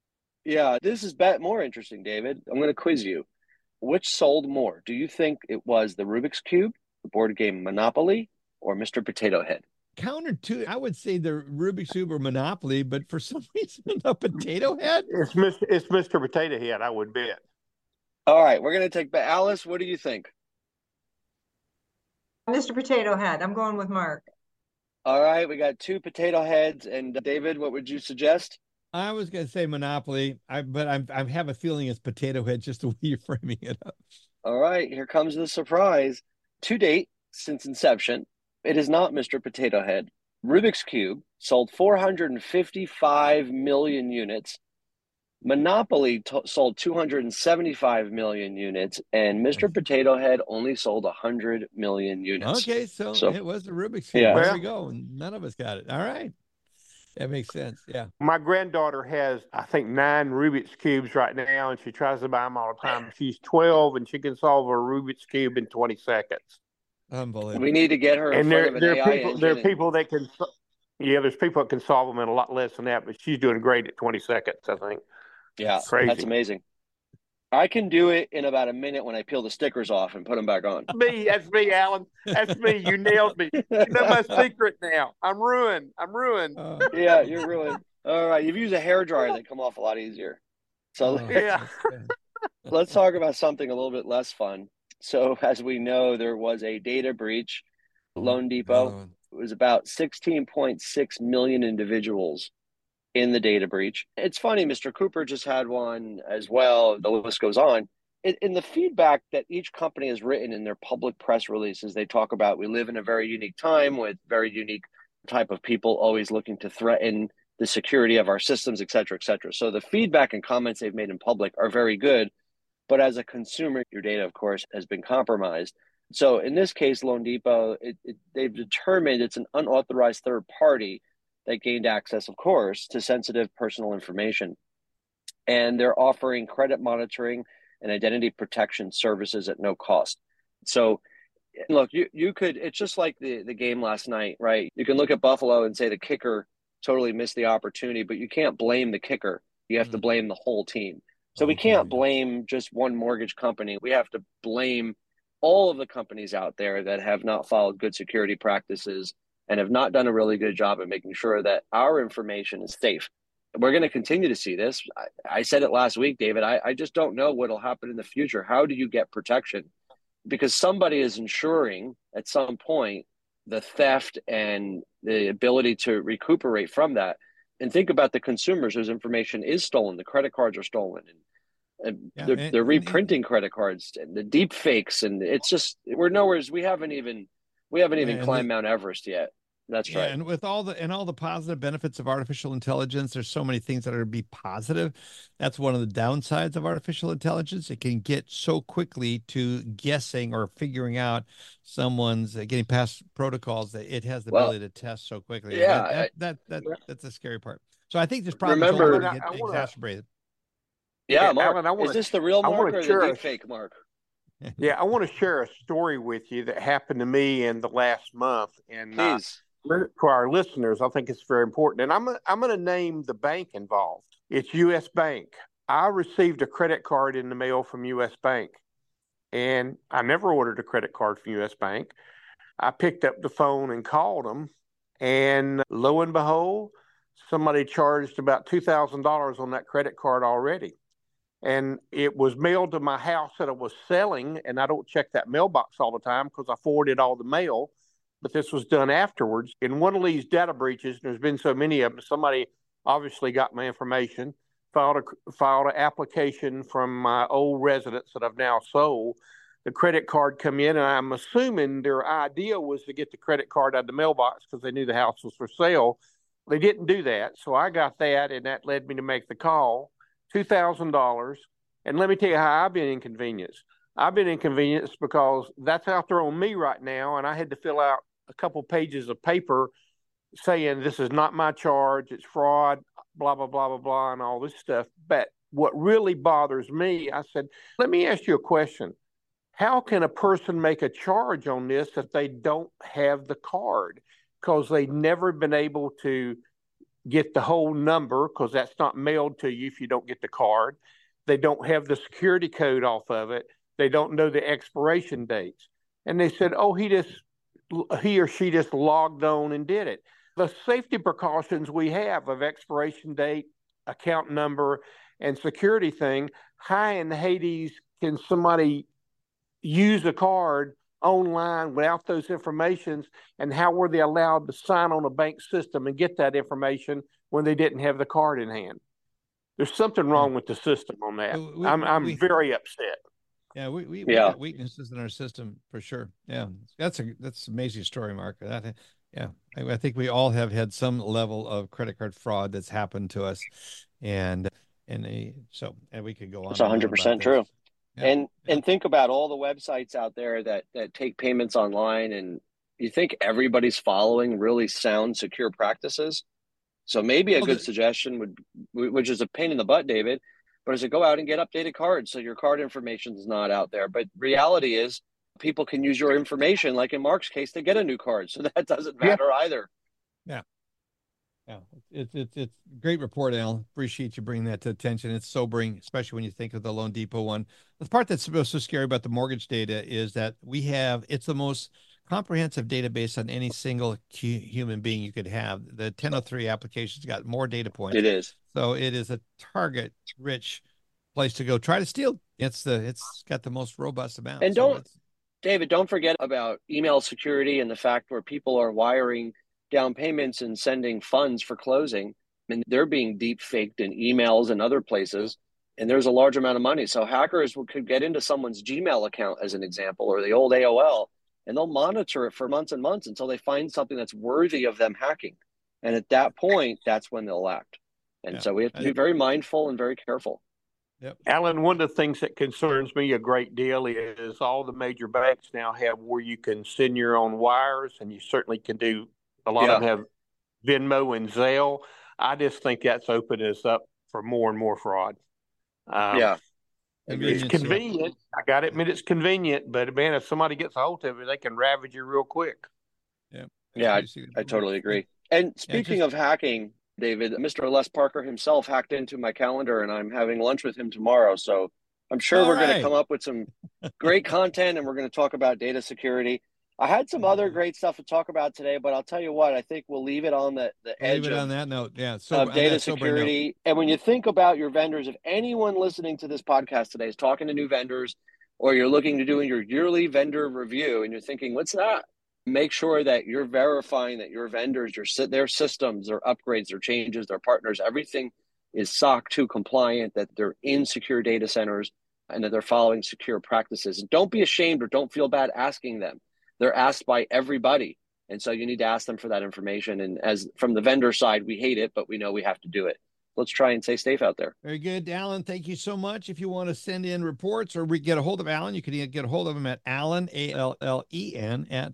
Yeah, this is more interesting, David. I'm going to quiz you. Which sold more? Do you think it was the Rubik's Cube, the board game Monopoly, or Mr. Potato Head? counter to, I would say the Rubik's Cube or Monopoly, but for some reason, a potato head? It's Mr. Potato Head, I would bet. All right, we're going to take back. Alice, what do you think? Mr. Potato Head. I'm going with Mark. All right, we got 2 potato heads. And David, what would you suggest? I was going to say Monopoly, but I have a feeling it's Potato Head, just the way you're framing it up. All right, here comes the surprise. To date, since inception, it is not Mr. Potato Head. Rubik's Cube sold 455 million units. Monopoly sold 275 million units, and Mr. Potato Head only sold 100 million units. Okay, so it was the Rubik's Cube. Yeah. There we go. And none of us got it. All right. That makes sense. Yeah. My granddaughter has, I think, 9 Rubik's Cubes right now, and she tries to buy them all the time. She's 12, and she can solve a Rubik's Cube in 20 seconds. Unbelievable. We need to get her in front of an AI engine. There are people that can, there's people that can solve them in a lot less than that, but she's doing great at 20 seconds, I think. Yeah, Crazy. That's amazing. I can do it in about a minute when I peel the stickers off and put them back on. That's me, Alan. That's me. You nailed me. You know my secret now. I'm ruined. Yeah, you're ruined. All right, you've used a hairdryer, they come off a lot easier. So yeah. Let's talk about something a little bit less fun. So as we know, there was a data breach. Loan Depot. It was about 16.6 million individuals in the data breach. It's funny, Mr. Cooper just had one as well. The list goes on. In the feedback that each company has written in their public press releases, they talk about we live in a very unique time with very unique type of people always looking to threaten the security of our systems, et cetera, et cetera. So the feedback and comments they've made in public are very good. But as a consumer, your data, of course, has been compromised. So in this case, Loan Depot, they've determined it's an unauthorized third party that gained access, of course, to sensitive personal information. And they're offering credit monitoring and identity protection services at no cost. So look, you could, it's just like the game last night, right? You can look at Buffalo and say the kicker totally missed the opportunity, but you can't blame the kicker. You have to blame the whole team. So we can't blame just one mortgage company. We have to blame all of the companies out there that have not followed good security practices and have not done a really good job at making sure that our information is safe. We're going to continue to see this. I said it last week, David. I just don't know what will happen in the future. How do you get protection? Because somebody is ensuring at some point the theft and the ability to recuperate from that. And think about the consumers whose information is stolen. The credit cards are stolen, and they're reprinting credit cards, and the deep fakes, and it's just we're nowhere. We haven't even climbed Mount Everest yet. That's right. And with all the positive benefits of artificial intelligence, there's so many things that are to be positive. That's one of the downsides of artificial intelligence. It can get so quickly to guessing or figuring out someone's getting past protocols that it has the ability to test so quickly. Yeah, that's the scary part. So I think this problem is get exacerbated. Yeah, Mark, Alan, is this the real Mark or the deep fake Mark? Yeah, I want to share a story with you that happened to me in the last month. And please. For our listeners, I think it's very important. And I'm going to name the bank involved. It's U.S. Bank. I received a credit card in the mail from U.S. Bank, and I never ordered a credit card from U.S. Bank. I picked up the phone and called them, and lo and behold, somebody charged about $2,000 on that credit card already. And it was mailed to my house that I was selling, and I don't check that mailbox all the time because I forwarded all the mail. But this was done afterwards. In one of these data breaches, there's been so many of them, somebody obviously got my information, filed an application from my old residence that I've now sold. The credit card come in, and I'm assuming their idea was to get the credit card out of the mailbox because they knew the house was for sale. They didn't do that, so I got that, and that led me to make the call. $2,000. And let me tell you how I've been inconvenienced. I've been inconvenienced because that's out there on me right now, and I had to fill out a couple pages of paper saying this is not my charge, it's fraud, blah, blah, blah, blah, blah, and all this stuff. But what really bothers me, I said, let me ask you a question. How can a person make a charge on this if they don't have the card? Because they've never been able to get the whole number because that's not mailed to you if you don't get the card. They don't have the security code off of it. They don't know the expiration dates. And they said, oh, he just he or she just logged on and did it. The safety precautions we have of expiration date, account number, and security thing, how in Hades can somebody use a card online without those informations, and how were they allowed to sign on a bank system and get that information when they didn't have the card in hand? There's something wrong with the system on that. I'm very upset. Yeah, we got weaknesses in our system for sure. Yeah, that's an amazing story, Mark. I think we all have had some level of credit card fraud that's happened to us, and we could go on. It's 100% true. Yeah. And think about all the websites out there that take payments online, and you think everybody's following really sound, secure practices. So maybe a good suggestion which is a pain in the butt, David, but is to go out and get updated cards so your card information is not out there. But reality is people can use your information, like in Mark's case, to get a new card. So that doesn't matter either. Yeah. Yeah. It's a great report, Al. Appreciate you bringing that to attention. It's sobering, especially when you think of the Loan Depot one. The part that's so scary about the mortgage data is that it's the most comprehensive database on any single human being you could have. The 1003 application's got more data points. It is. So it is a target-rich place to go try to steal. It's got the most robust amount. And David, don't forget about email security and the fact where people are wiring down payments and sending funds for closing, and they're being deep faked in emails and other places. And there's a large amount of money. So hackers could get into someone's Gmail account, as an example, or the old AOL, and they'll monitor it for months and months until they find something that's worthy of them hacking. And at that point, that's when they'll act. And so we have to be very mindful and very careful. Yep. Alan, one of the things that concerns me a great deal is all the major banks now have where you can send your own wires, and you certainly can do, a lot of them have Venmo and Zelle. I just think that's opened us up for more and more fraud. It's convenient. I got to admit it's convenient, but man, if somebody gets a hold of it, they can ravage you real quick. Yeah, I totally agree. And speaking of hacking, David, Mr. Les Parker himself hacked into my calendar, and I'm having lunch with him tomorrow. So I'm sure we're going to come up with some great content, and we're going to talk about data security. I had some other great stuff to talk about today, but I'll tell you what, I think we'll leave it on the edge on that note. Of data security. And when you think about your vendors, if anyone listening to this podcast today is talking to new vendors, or you're looking to doing your yearly vendor review and you're thinking, what's that? Make sure that you're verifying that your vendors, their systems, their upgrades, their changes, their partners, everything is SOC 2 compliant, that they're in secure data centers, and that they're following secure practices. And don't be ashamed or don't feel bad asking them. They're asked by everybody. And so you need to ask them for that information. And as from the vendor side, we hate it, but we know we have to do it. Let's try and stay safe out there. Very good. Alan, thank you so much. If you want to send in reports or get a hold of Alan, you can get a hold of him at Alan, ALLEN, at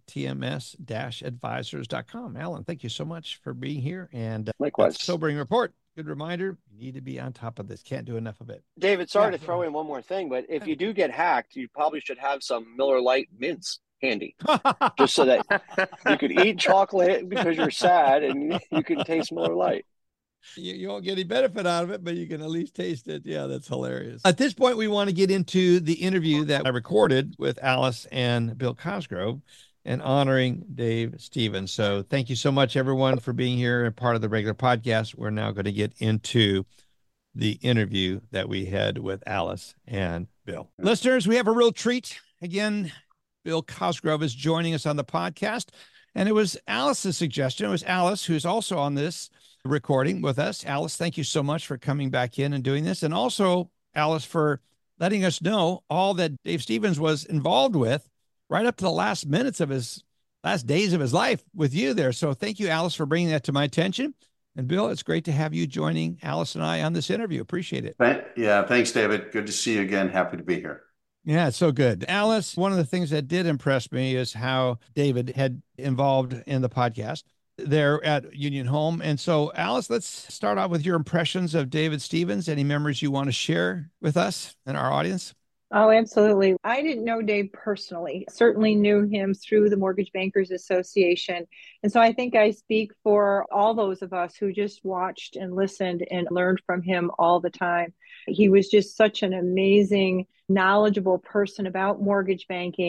tms-advisors.com. Alan, thank you so much for being here. And likewise. Sobering report. Good reminder. You need to be on top of this. Can't do enough of it. David, sorry to throw in one more thing, but if you do get hacked, you probably should have some Miller Lite mints handy, just so that you could eat chocolate because you're sad and you can taste Miller Lite. You won't get any benefit out of it, but you can at least taste it. Yeah, that's hilarious. At this point, we want to get into the interview that I recorded with Alice and Bill Cosgrove and honoring Dave Stevens. So thank you so much, everyone, for being here and part of the regular podcast. We're now going to get into the interview that we had with Alice and Bill. Listeners, we have a real treat. Again, Bill Cosgrove is joining us on the podcast, and it was Alice's suggestion. It was Alice who's also on this recording with us. Alice, thank you so much for coming back in and doing this. And also, Alice, for letting us know all that Dave Stevens was involved with right up to the last minutes of his last days of his life with you there. So thank you, Alice, for bringing that to my attention. And Bill, it's great to have you joining Alice and I on this interview. Appreciate it. Yeah, thanks, David. Good to see you again. Happy to be here. Yeah, it's so good. Alice, one of the things that did impress me is how David had involved in the podcast there at Union Home. And so, Alice, let's start out with your impressions of David Stevens. Any memories you want to share with us and our audience? Oh, absolutely. I didn't know Dave personally. Certainly knew him through the Mortgage Bankers Association. And so I think I speak for all those of us who just watched and listened and learned from him all the time. He was just such an amazing, knowledgeable person about mortgage banking.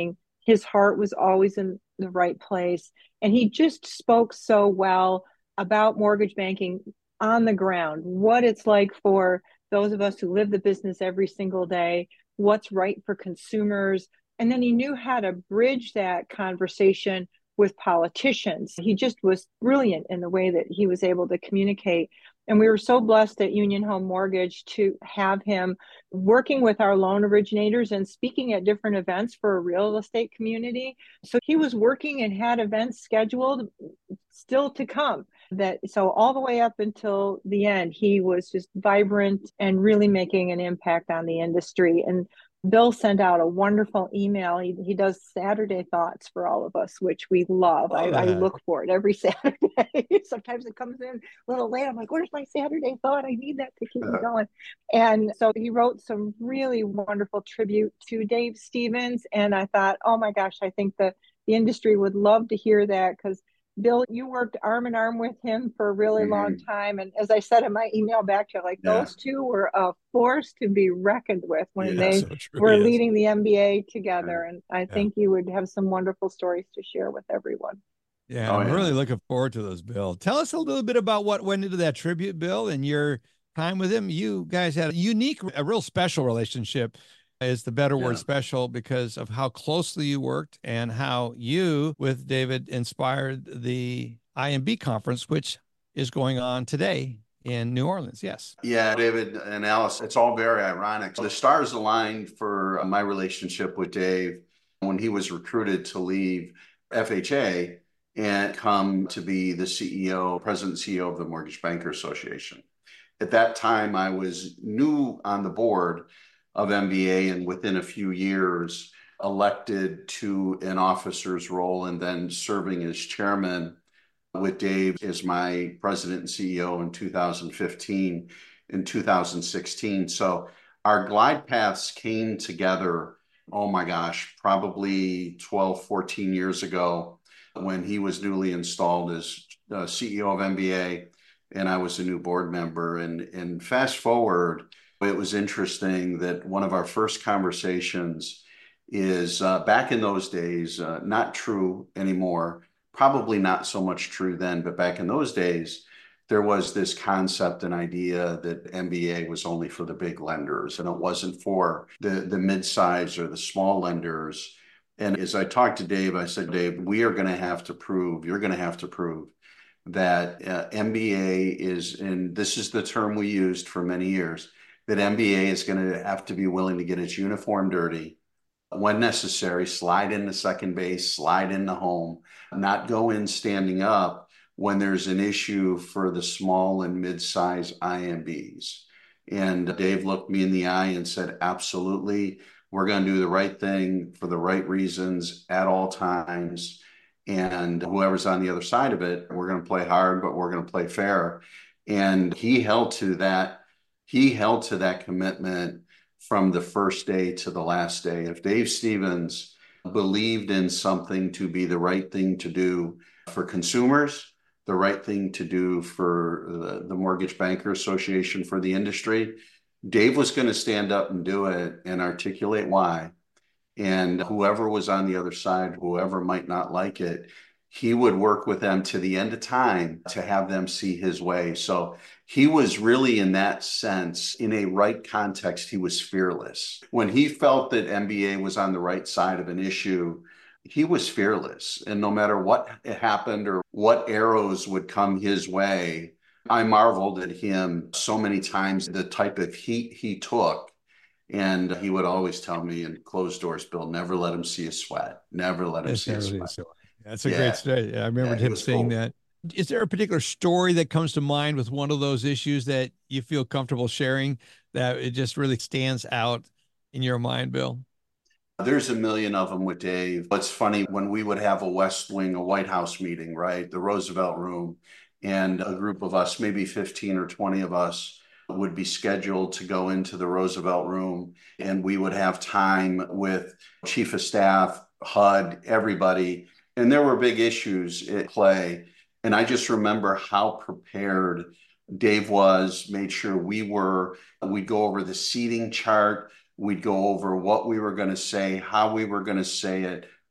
His heart was always in the right place. And he just spoke so well about mortgage banking on the ground, what it's like for those of us who live the business every single day, what's right for consumers. And then he knew how to bridge that conversation with politicians. He just was brilliant in the way that he was able to communicate. And we were so blessed at Union Home Mortgage to have him working with our loan originators and speaking at different events for a real estate community. So he was working and had events scheduled still to come. So all the way up until the end, he was just vibrant and really making an impact on the industry. And Bill sent out a wonderful email. He does Saturday Thoughts for all of us, which we love. I look for it every Saturday. Sometimes it comes in a little late. I'm like, where's my Saturday thought? I need that to keep me going. And so he wrote some really wonderful tribute to Dave Stevens. And I thought, oh my gosh, I think the industry would love to hear that, because Bill, you worked arm in arm with him for a really long time. And as I said in my email back to you, those two were a force to be reckoned with when they were leading the MBA together. And I think you would have some wonderful stories to share with everyone. Yeah, I'm really looking forward to those, Bill. Tell us a little bit about what went into that tribute, Bill, and your time with him. You guys had a real special relationship. Is the better word, special, because of how closely you worked and how you, with David, inspired the IMB conference, which is going on today in New Orleans. Yes. Yeah, David and Alice, it's all very ironic. The stars aligned for my relationship with Dave when he was recruited to leave FHA and come to be the president and CEO of the Mortgage Banker Association. At that time, I was new on the board of MBA, and within a few years elected to an officer's role and then serving as chairman with Dave as my president and CEO in 2015 and 2016. So our glide paths came together, oh my gosh, probably 12, 14 years ago when he was newly installed as CEO of MBA and I was a new board member. And fast forward, it was interesting that one of our first conversations is back in those days, not true anymore, probably not so much true then, but back in those days, there was this concept and idea that MBA was only for the big lenders and it wasn't for the mid-size or the small lenders. And as I talked to Dave, I said, Dave, you're going to have to prove that MBA is, and this is the term we used for many years, that MBA is going to have to be willing to get its uniform dirty when necessary, slide into second base, slide into home, not go in standing up when there's an issue for the small and mid-size IMBs. And Dave looked me in the eye and said, absolutely, we're going to do the right thing for the right reasons at all times. And whoever's on the other side of it, we're going to play hard, but we're going to play fair. And he held to that commitment from the first day to the last day. If Dave Stevens believed in something to be the right thing to do for consumers, the right thing to do for the Mortgage Banker Association, for the industry, Dave was going to stand up and do it and articulate why. And whoever was on the other side, whoever might not like it, he would work with them to the end of time to have them see his way. So he was really, in that sense, in a right context, he was fearless. When he felt that MBA was on the right side of an issue, he was fearless. And no matter what happened or what arrows would come his way, I marveled at him so many times, the type of heat he took. And he would always tell me in closed doors, Bill, never let him see a sweat. Never let him see a sweat. That's a great story. I remember him saying that. Is there a particular story that comes to mind with one of those issues that you feel comfortable sharing, that it just really stands out in your mind, Bill? There's a million of them with Dave. It's funny, when we would have a West Wing, a White House meeting, right? The Roosevelt Room, and a group of us, maybe 15 or 20 of us, would be scheduled to go into the Roosevelt Room, and we would have time with Chief of Staff, HUD, everybody. And there were big issues at play. And I just remember how prepared Dave was, made sure we'd go over the seating chart. We'd go over what we were going to say, how we were going to say it,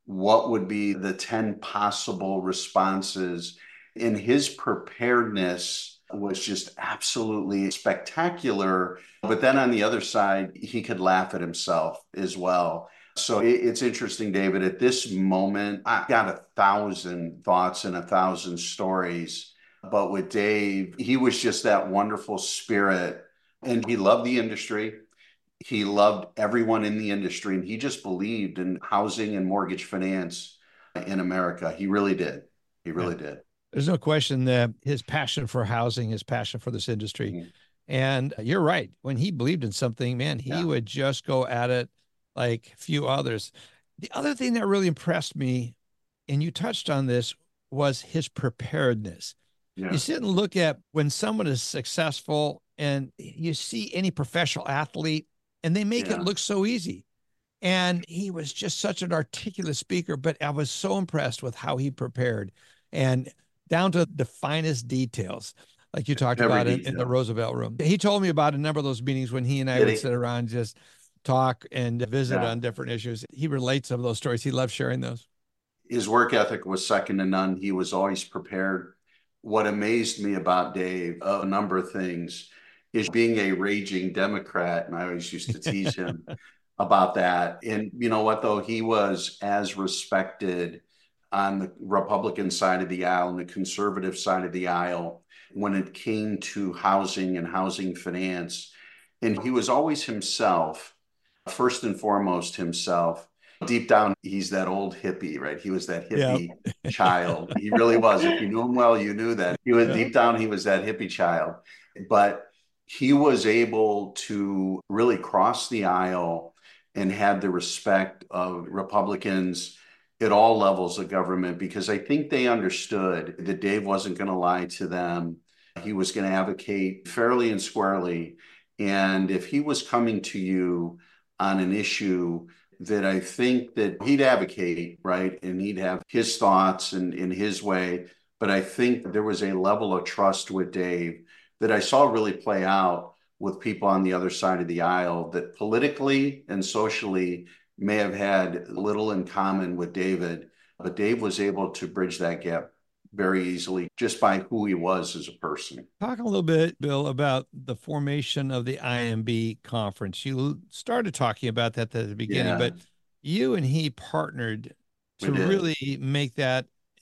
what would be the 10 possible responses. And his preparedness was just absolutely spectacular. But then on the other side, he could laugh at himself as well. So it's interesting, David. At this moment, I've got 1,000 thoughts and 1,000 stories. But with Dave, he was just that wonderful spirit. And he loved the industry. He loved everyone in the industry. And he just believed in housing and mortgage finance in America. He really did. He really did. There's no question that his passion for housing, his passion for this industry. Mm-hmm. And you're right. When he believed in something, man, he would just go at it like few others. The other thing that really impressed me, and you touched on this, was his preparedness. Yeah. You sit and look at when someone is successful and you see any professional athlete and they make it look so easy. And he was just such an articulate speaker, but I was so impressed with how he prepared and down to the finest details, like you talked about in the Roosevelt Room. He told me about a number of those meetings when he and I would sit around and just talk and visit on different issues. He relates some of those stories. He loves sharing those. His work ethic was second to none. He was always prepared. What amazed me about Dave, a number of things, is being a raging Democrat. And I always used to tease him about that. And you know what, though? He was as respected on the Republican side of the aisle and the conservative side of the aisle when it came to housing and housing finance. And he was always himself, first and foremost himself. Deep down, he's that old hippie, right? He was that hippie child. He really was. If you knew him well, you knew that. He was deep down, he was that hippie child. But he was able to really cross the aisle and had the respect of Republicans at all levels of government, because I think they understood that Dave wasn't going to lie to them. He was going to advocate fairly and squarely. And if he was coming to you on an issue that I think that he'd advocate, right? And he'd have his thoughts and in his way. But I think there was a level of trust with Dave that I saw really play out with people on the other side of the aisle that politically and socially may have had little in common with David, but Dave was able to bridge that gap very easily just by who he was as a person. Talk a little bit, Bill, about the formation of the IMB conference. You started talking about that at the beginning, but you and he partnered to really make that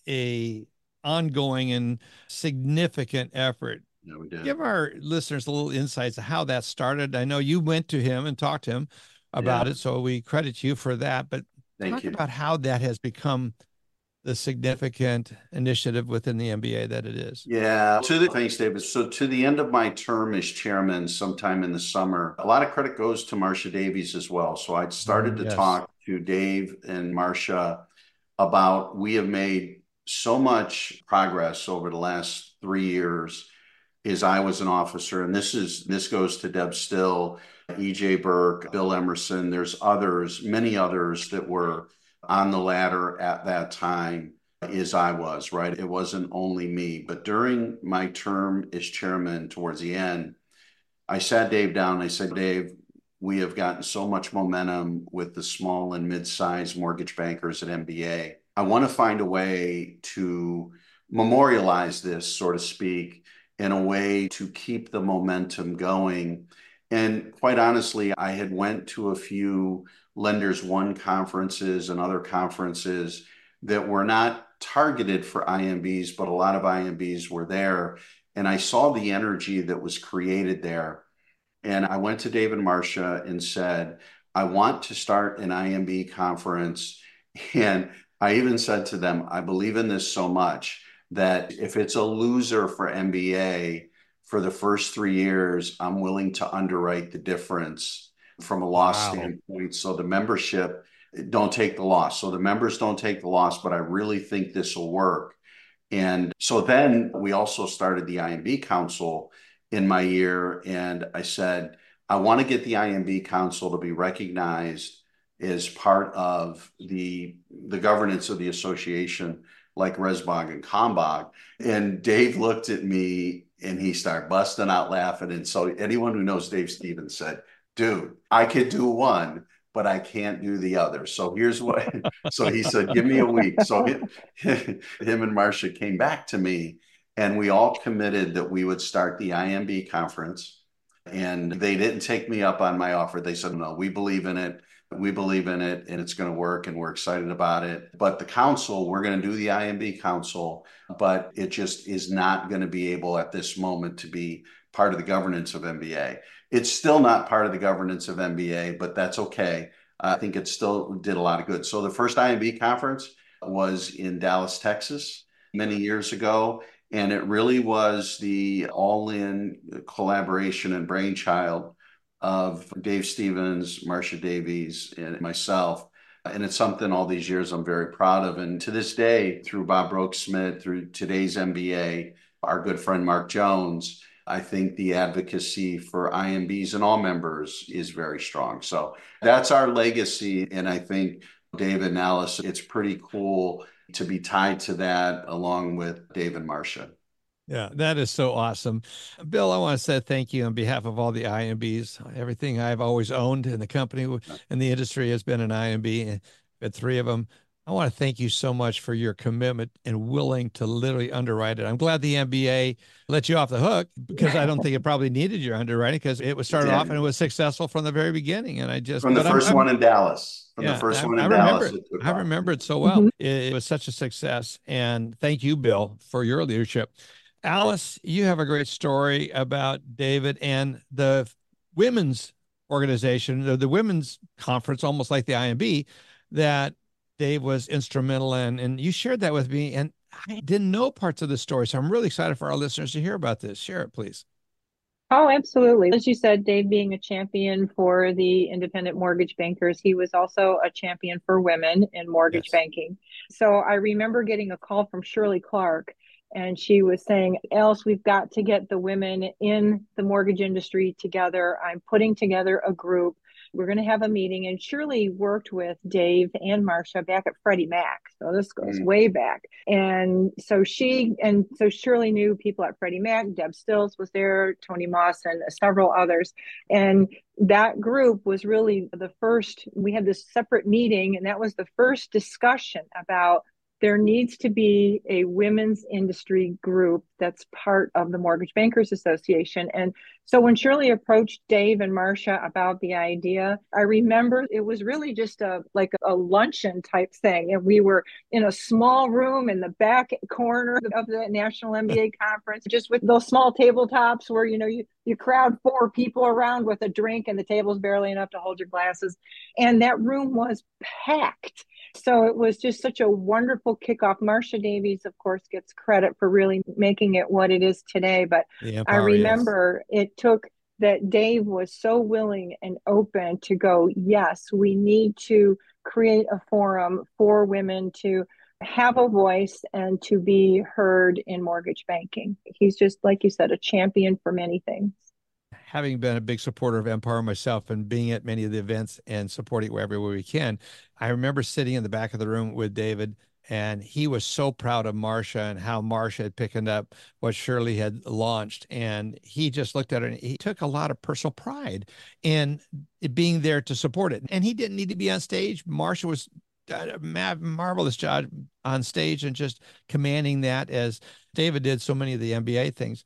a ongoing and significant effort. Yeah, we did. Give our listeners a little insights of how that started. I know you went to him and talked to him about it, so we credit you for that. But talk about how that has become the significant initiative within the MBA that it is. Yeah. Thanks, David. So to the end of my term as chairman, sometime in the summer, a lot of credit goes to Marcia Davies as well. So I'd started to talk to Dave and Marcia about, we have made so much progress over the last 3 years as I was an officer. And this goes to Deb Still, E.J. Burke, Bill Emerson. There's others, many others that were on the ladder at that time as I was, right? It wasn't only me. But during my term as chairman towards the end, I sat Dave down and I said, Dave, we have gotten so much momentum with the small and mid-sized mortgage bankers at MBA. I want to find a way to memorialize this, so to speak, in a way to keep the momentum going. And quite honestly, I had went to a few Lenders One conferences and other conferences that were not targeted for IMBs, but a lot of IMBs were there. And I saw the energy that was created there. And I went to Dave and Marcia and said, I want to start an IMB conference. And I even said to them, I believe in this so much that if it's a loser for MBA for the first 3 years, I'm willing to underwrite the difference from a loss standpoint. So the membership don't take the loss. So the members don't take the loss, but I really think this will work. And so then we also started the IMB Council in my year. And I said, I want to get the IMB Council to be recognized as part of the governance of the association, like Resbog and Combog. And Dave looked at me and he started busting out laughing. And so anyone who knows Dave Stevens said, dude, I could do one, but I can't do the other. So here's what, so he said, give me a week. So him and Marcia came back to me, and we all committed that we would start the IMB conference. And they didn't take me up on my offer. They said, no, we believe in it. We believe in it, and it's going to work, and we're excited about it. But the council, we're going to do the IMB council, but it just is not going to be able at this moment to be part of the governance of MBA. It's still not part of the governance of MBA, but that's okay. I think it still did a lot of good. So the first IMB conference was in Dallas, Texas, many years ago. And it really was the all-in collaboration and brainchild of Dave Stevens, Marcia Davies, and myself. And it's something all these years I'm very proud of. And to this day, through Bob Brooks-Smith, through today's MBA, our good friend Mark Jones, I think the advocacy for IMBs and all members is very strong. So that's our legacy. And I think, David and Alice, it's pretty cool to be tied to that along with Dave and Marcia. Yeah, that is so awesome. Bill, I want to say thank you on behalf of all the IMBs. Everything I've always owned in the company and the industry has been an IMB, and 3 of them. I want to thank you so much for your commitment and willing to literally underwrite it. I'm glad the MBA let you off the hook, because I don't think it probably needed your underwriting, because it was started off and it was successful from the very beginning. And I just from the first one in Dallas. I remember it so well. It was such a success. And thank you, Bill, for your leadership. Alice, you have a great story about David and the women's organization, the women's conference, almost like the IMB, that Dave was instrumental in. And you shared that with me, and I didn't know parts of the story. So I'm really excited for our listeners to hear about this. Share it, please. Oh, absolutely. As you said, Dave being a champion for the independent mortgage bankers, he was also a champion for women in mortgage banking. So I remember getting a call from Shirley Clark, and she was saying, Alice, we've got to get the women in the mortgage industry together. I'm putting together a group. We're going to have a meeting. And Shirley worked with Dave and Marcia back at Freddie Mac. So this goes way back. And so Shirley knew people at Freddie Mac. Deb Stills was there, Tony Moss, and several others. And that group was really the first. We had this separate meeting, and that was the first discussion about there needs to be a women's industry group that's part of the Mortgage Bankers Association. And so when Shirley approached Dave and Marcia about the idea, I remember it was really just like a luncheon type thing. And we were in a small room in the back corner of the National MBA conference, just with those small tabletops where, you crowd 4 people around with a drink, and the table's barely enough to hold your glasses. And that room was packed. So it was just such a wonderful kickoff. Marcia Davies, of course, gets credit for really making it what it is today. But I remember it took that Dave was so willing and open to go, yes, we need to create a forum for women to have a voice and to be heard in mortgage banking. He's just, like you said, a champion for many things. Having been a big supporter of Empower myself and being at many of the events and supporting wherever we can, I remember sitting in the back of the room with David, and he was so proud of Marcia and how Marcia had picked up what Shirley had launched. And he just looked at her and he took a lot of personal pride in it being there to support it. And he didn't need to be on stage. Marcia was a marvelous job on stage and just commanding that, as David did so many of the MBA things.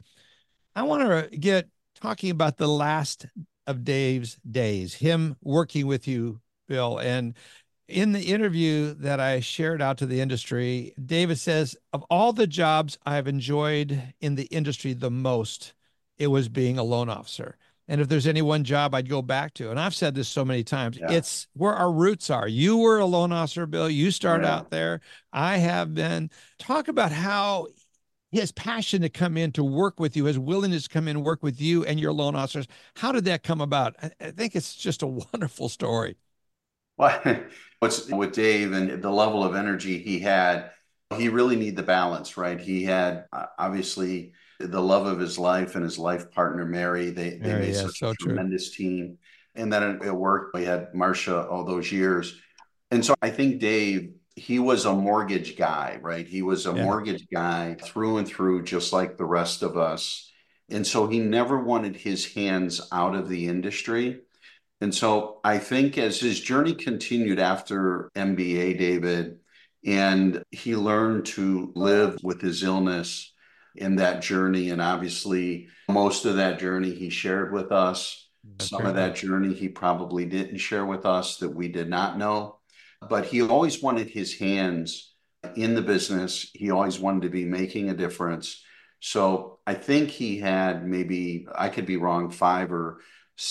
I want to get talking about the last of Dave's days, him working with you, Bill. And in the interview that I shared out to the industry, David says, of all the jobs I've enjoyed in the industry the most, it was being a loan officer. And if there's any one job I'd go back to, and I've said this so many times, it's where our roots are. You were a loan officer, Bill. You started out there. I have been. Talk about how his passion to come in to work with you, his willingness to come in and work with you and your loan officers. How did that come about? I think it's just a wonderful story. Well, what's with Dave and the level of energy he had, he really needed the balance, right? He had obviously the love of his life and his life partner, Mary. They made such a tremendous team. And then it worked. We had Marcia all those years. And so I think Dave, he was a mortgage guy, right? He was a mortgage guy through and through, just like the rest of us. And so he never wanted his hands out of the industry. And so I think as his journey continued after MBA, David, and he learned to live with his illness in that journey. And obviously, most of that journey he shared with us. Some of that journey he probably didn't share with us that we did not know. But he always wanted his hands in the business. He always wanted to be making a difference. So I think he had, maybe, I could be wrong, 5 or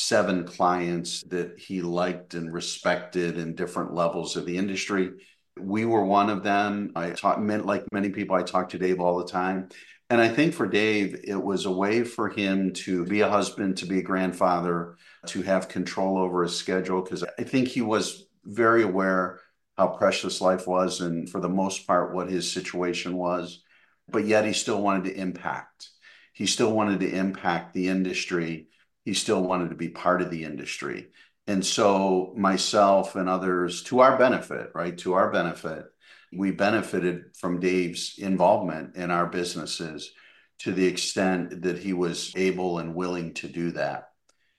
7 clients that he liked and respected in different levels of the industry. We were one of them. Like many people, I talk to Dave all the time. And I think for Dave, it was a way for him to be a husband, to be a grandfather, to have control over his schedule, because I think he was very aware how precious life was, and for the most part, what his situation was. But yet he still wanted to impact. He still wanted to impact the industry. He still wanted to be part of the industry. And so myself and others, to our benefit, right, to our benefit, we benefited from Dave's involvement in our businesses to the extent that he was able and willing to do that.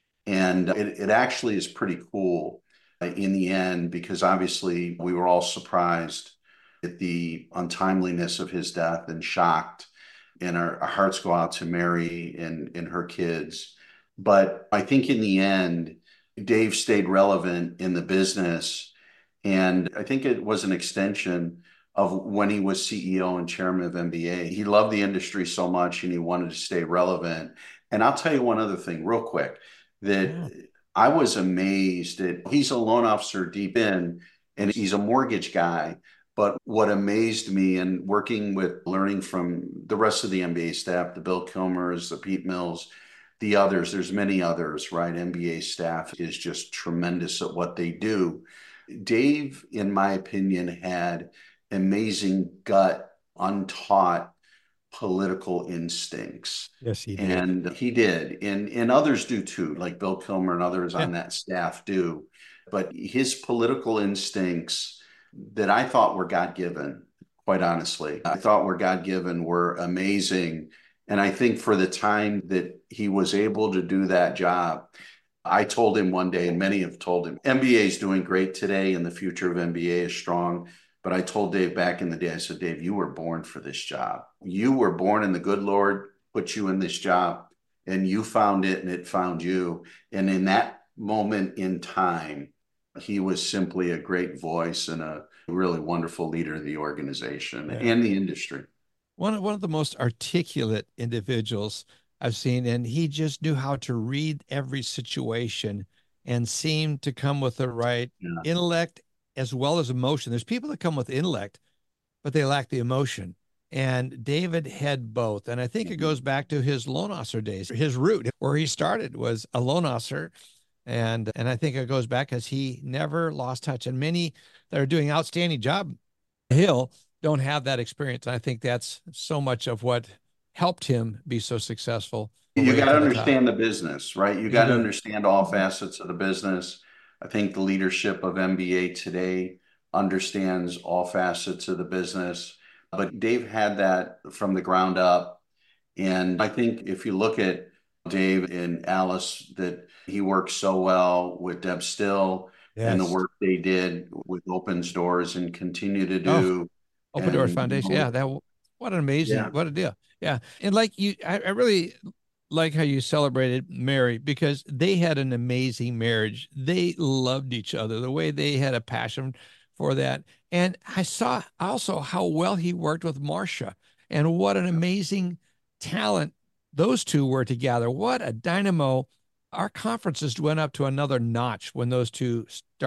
And it actually is pretty cool in the end, because obviously we were all surprised at the untimeliness of his death and shocked. And our hearts go out to Mary and her kids. But I think in the end, Dave stayed relevant in the business. And I think it was an extension of when he was CEO and chairman of MBA. He loved the industry so much and he wanted to stay relevant. And I'll tell you one other thing real quick, that I was amazed at. He's a loan officer deep in, and he's a mortgage guy. But what amazed me, and learning from the rest of the MBA staff, the Bill Kilmers, the Pete Mills, the others, there's many others, right? MBA staff is just tremendous at what they do. Dave, in my opinion, had amazing gut, untaught political instincts. Yes, he did. And he did. And others do too, like Bill Kilmer and others on that staff do. But his political instincts that I thought were God-given, quite honestly, I thought were God-given, were amazing. And I think for the time that he was able to do that job, I told him one day, and many have told him, MBA is doing great today and the future of MBA is strong. But I told Dave back in the day, I said, Dave, you were born for this job. You were born, and the good Lord put you in this job, and you found it and it found you. And in that moment in time, he was simply a great voice and a really wonderful leader of the organization and the industry. One of the most articulate individuals I've seen, and he just knew how to read every situation and seemed to come with the right intellect as well as emotion. There's people that come with intellect, but they lack the emotion. And David had both. And I think it goes back to his loan officer days. His root, where he started, was a loan officer. And I think it goes back because he never lost touch. And many that are doing outstanding job, Hill, don't have that experience. And I think that's so much of what helped him be so successful. You got to understand the business, right? You got to understand all facets of the business. I think the leadership of MBA today understands all facets of the business. But Dave had that from the ground up. And I think if you look at Dave and Alice, that he worked so well with Deb Still and the work they did with Opens Doors and continue to do. Open Doors Foundation. What an amazing, what a deal. Yeah. And like I really like how you celebrated Mary, because they had an amazing marriage. They loved each other, the way they had a passion for that. And I saw also how well he worked with Marcia, and what an amazing talent those two were together. What a dynamo. Our conferences went up to another notch when those two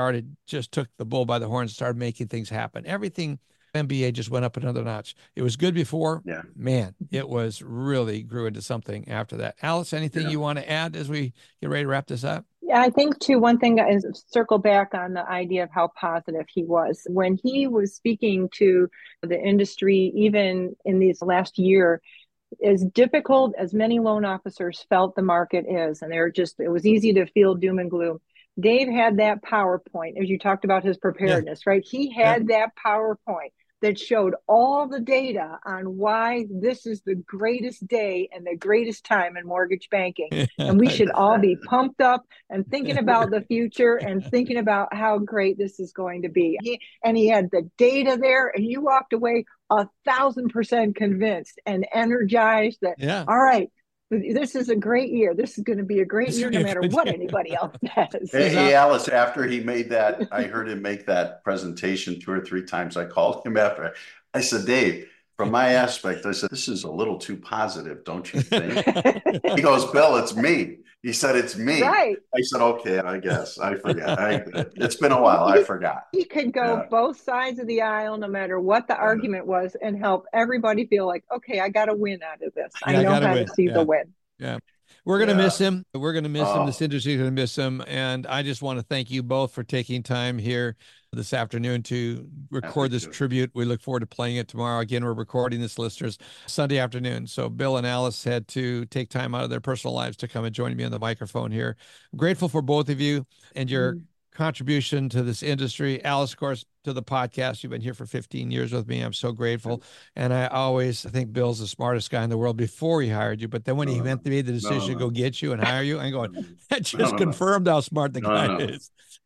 just took the bull by the horns and started making things happen. Everything MBA just went up another notch. It was good before. Man, it was really grew into something after that. Alice, anything you want to add as we get ready to wrap this up? Yeah, I think too, one thing is circle back on the idea of how positive he was. When he was speaking to the industry, even in these last year, as difficult as many loan officers felt the market is, and it was easy to feel doom and gloom. Dave had that PowerPoint, as you talked about his preparedness, right? He had that PowerPoint that showed all the data on why this is the greatest day and the greatest time in mortgage banking. And we should all be pumped up and thinking about the future and thinking about how great this is going to be. He had the data there, and you walked away 1,000% convinced and energized that, all right, this is a great year. This is going to be a great year no matter what anybody else says. Hey, Alice, after he made that, I heard him make that presentation 2 or 3 times. I called him after. I said, Dave, from my aspect, I said, this is a little too positive, don't you think? He goes, Bill, it's me. He said, it's me. Right. I said, okay, I guess. I forgot. It's been a while. I forgot. He could go both sides of the aisle, no matter what the argument was, and help everybody feel like, okay, I got a win out of this. I know how to see the win. Yeah. We're going to miss him. We're going to miss him. This industry is going to miss him. And I just want to thank you both for taking time here this afternoon to record this tribute. We look forward to playing it tomorrow. Again, we're recording this, listeners, Sunday afternoon. So Bill and Alice had to take time out of their personal lives to come and join me on the microphone here. I'm grateful for both of you and your contribution to this industry. Alice, of course, to the podcast. You've been here for 15 years with me. I'm so grateful. And I think Bill's the smartest guy in the world before he hired you. But then when he made the decision to go get you and hire you, I'm going, that just confirmed how smart the guy is.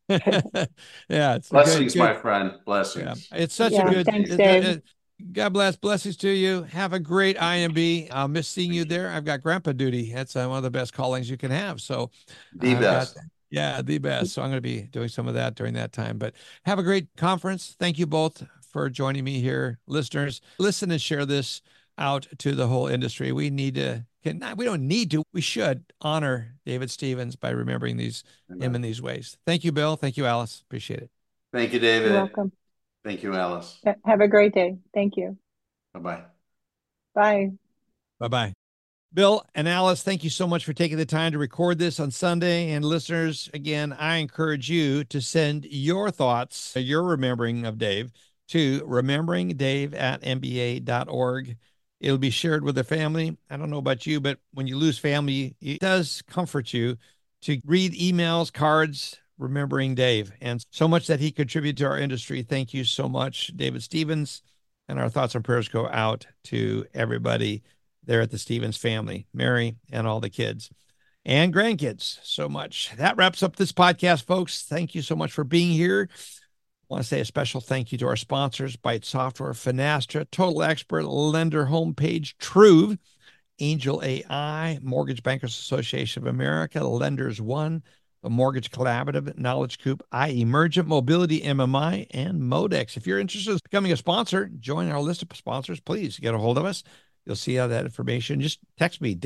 Yeah. Blessings, my friend. Blessings. Yeah. It's such a good, thanks, Dave. God bless. Blessings to you. Have a great IMB. I'll miss seeing you there. I've got grandpa duty. That's one of the best callings you can have. So the best. Yeah, the best. So I'm going to be doing some of that during that time. But have a great conference. Thank you both for joining me here. Listeners, listen and share this out to the whole industry. We don't need to. We should honor David Stevens by remembering him in these ways. Thank you, Bill. Thank you, Alice. Appreciate it. Thank you, David. You're welcome. Thank you, Alice. Have a great day. Thank you. Bye-bye. Bye. Bye-bye. Bill and Alice, thank you so much for taking the time to record this on Sunday. And listeners, again, I encourage you to send your thoughts, your remembering of Dave, to rememberingdave@mba.org. It'll be shared with the family. I don't know about you, but when you lose family, it does comfort you to read emails, cards, remembering Dave, and so much that he contributed to our industry. Thank you so much, David Stevens. And our thoughts and prayers go out to everybody there at the Stevens family, Mary and all the kids and grandkids so much. That wraps up this podcast, folks. Thank you so much for being here. I want to say a special thank you to our sponsors, Byte Software, Finastra, Total Expert, Lender Homepage, Truve, Angel AI, Mortgage Bankers Association of America, Lenders One, the Mortgage Collaborative, Knowledge Coop, iEmergent, Mobility MMI, and Modex. If you're interested in becoming a sponsor, join our list of sponsors. Please get a hold of us. You'll see all that information. Just text me,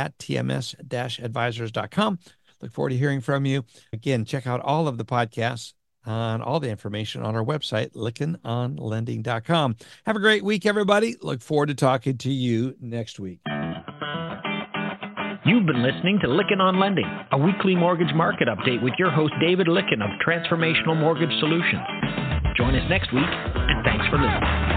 david@tms-advisors.com. Look forward to hearing from you. Again, check out all of the podcasts on all the information on our website, LickenOnLending.com. Have a great week, everybody. Look forward to talking to you next week. You've been listening to Licken on Lending, a weekly mortgage market update with your host, David Licken of Transformational Mortgage Solutions. Join us next week, and thanks for listening.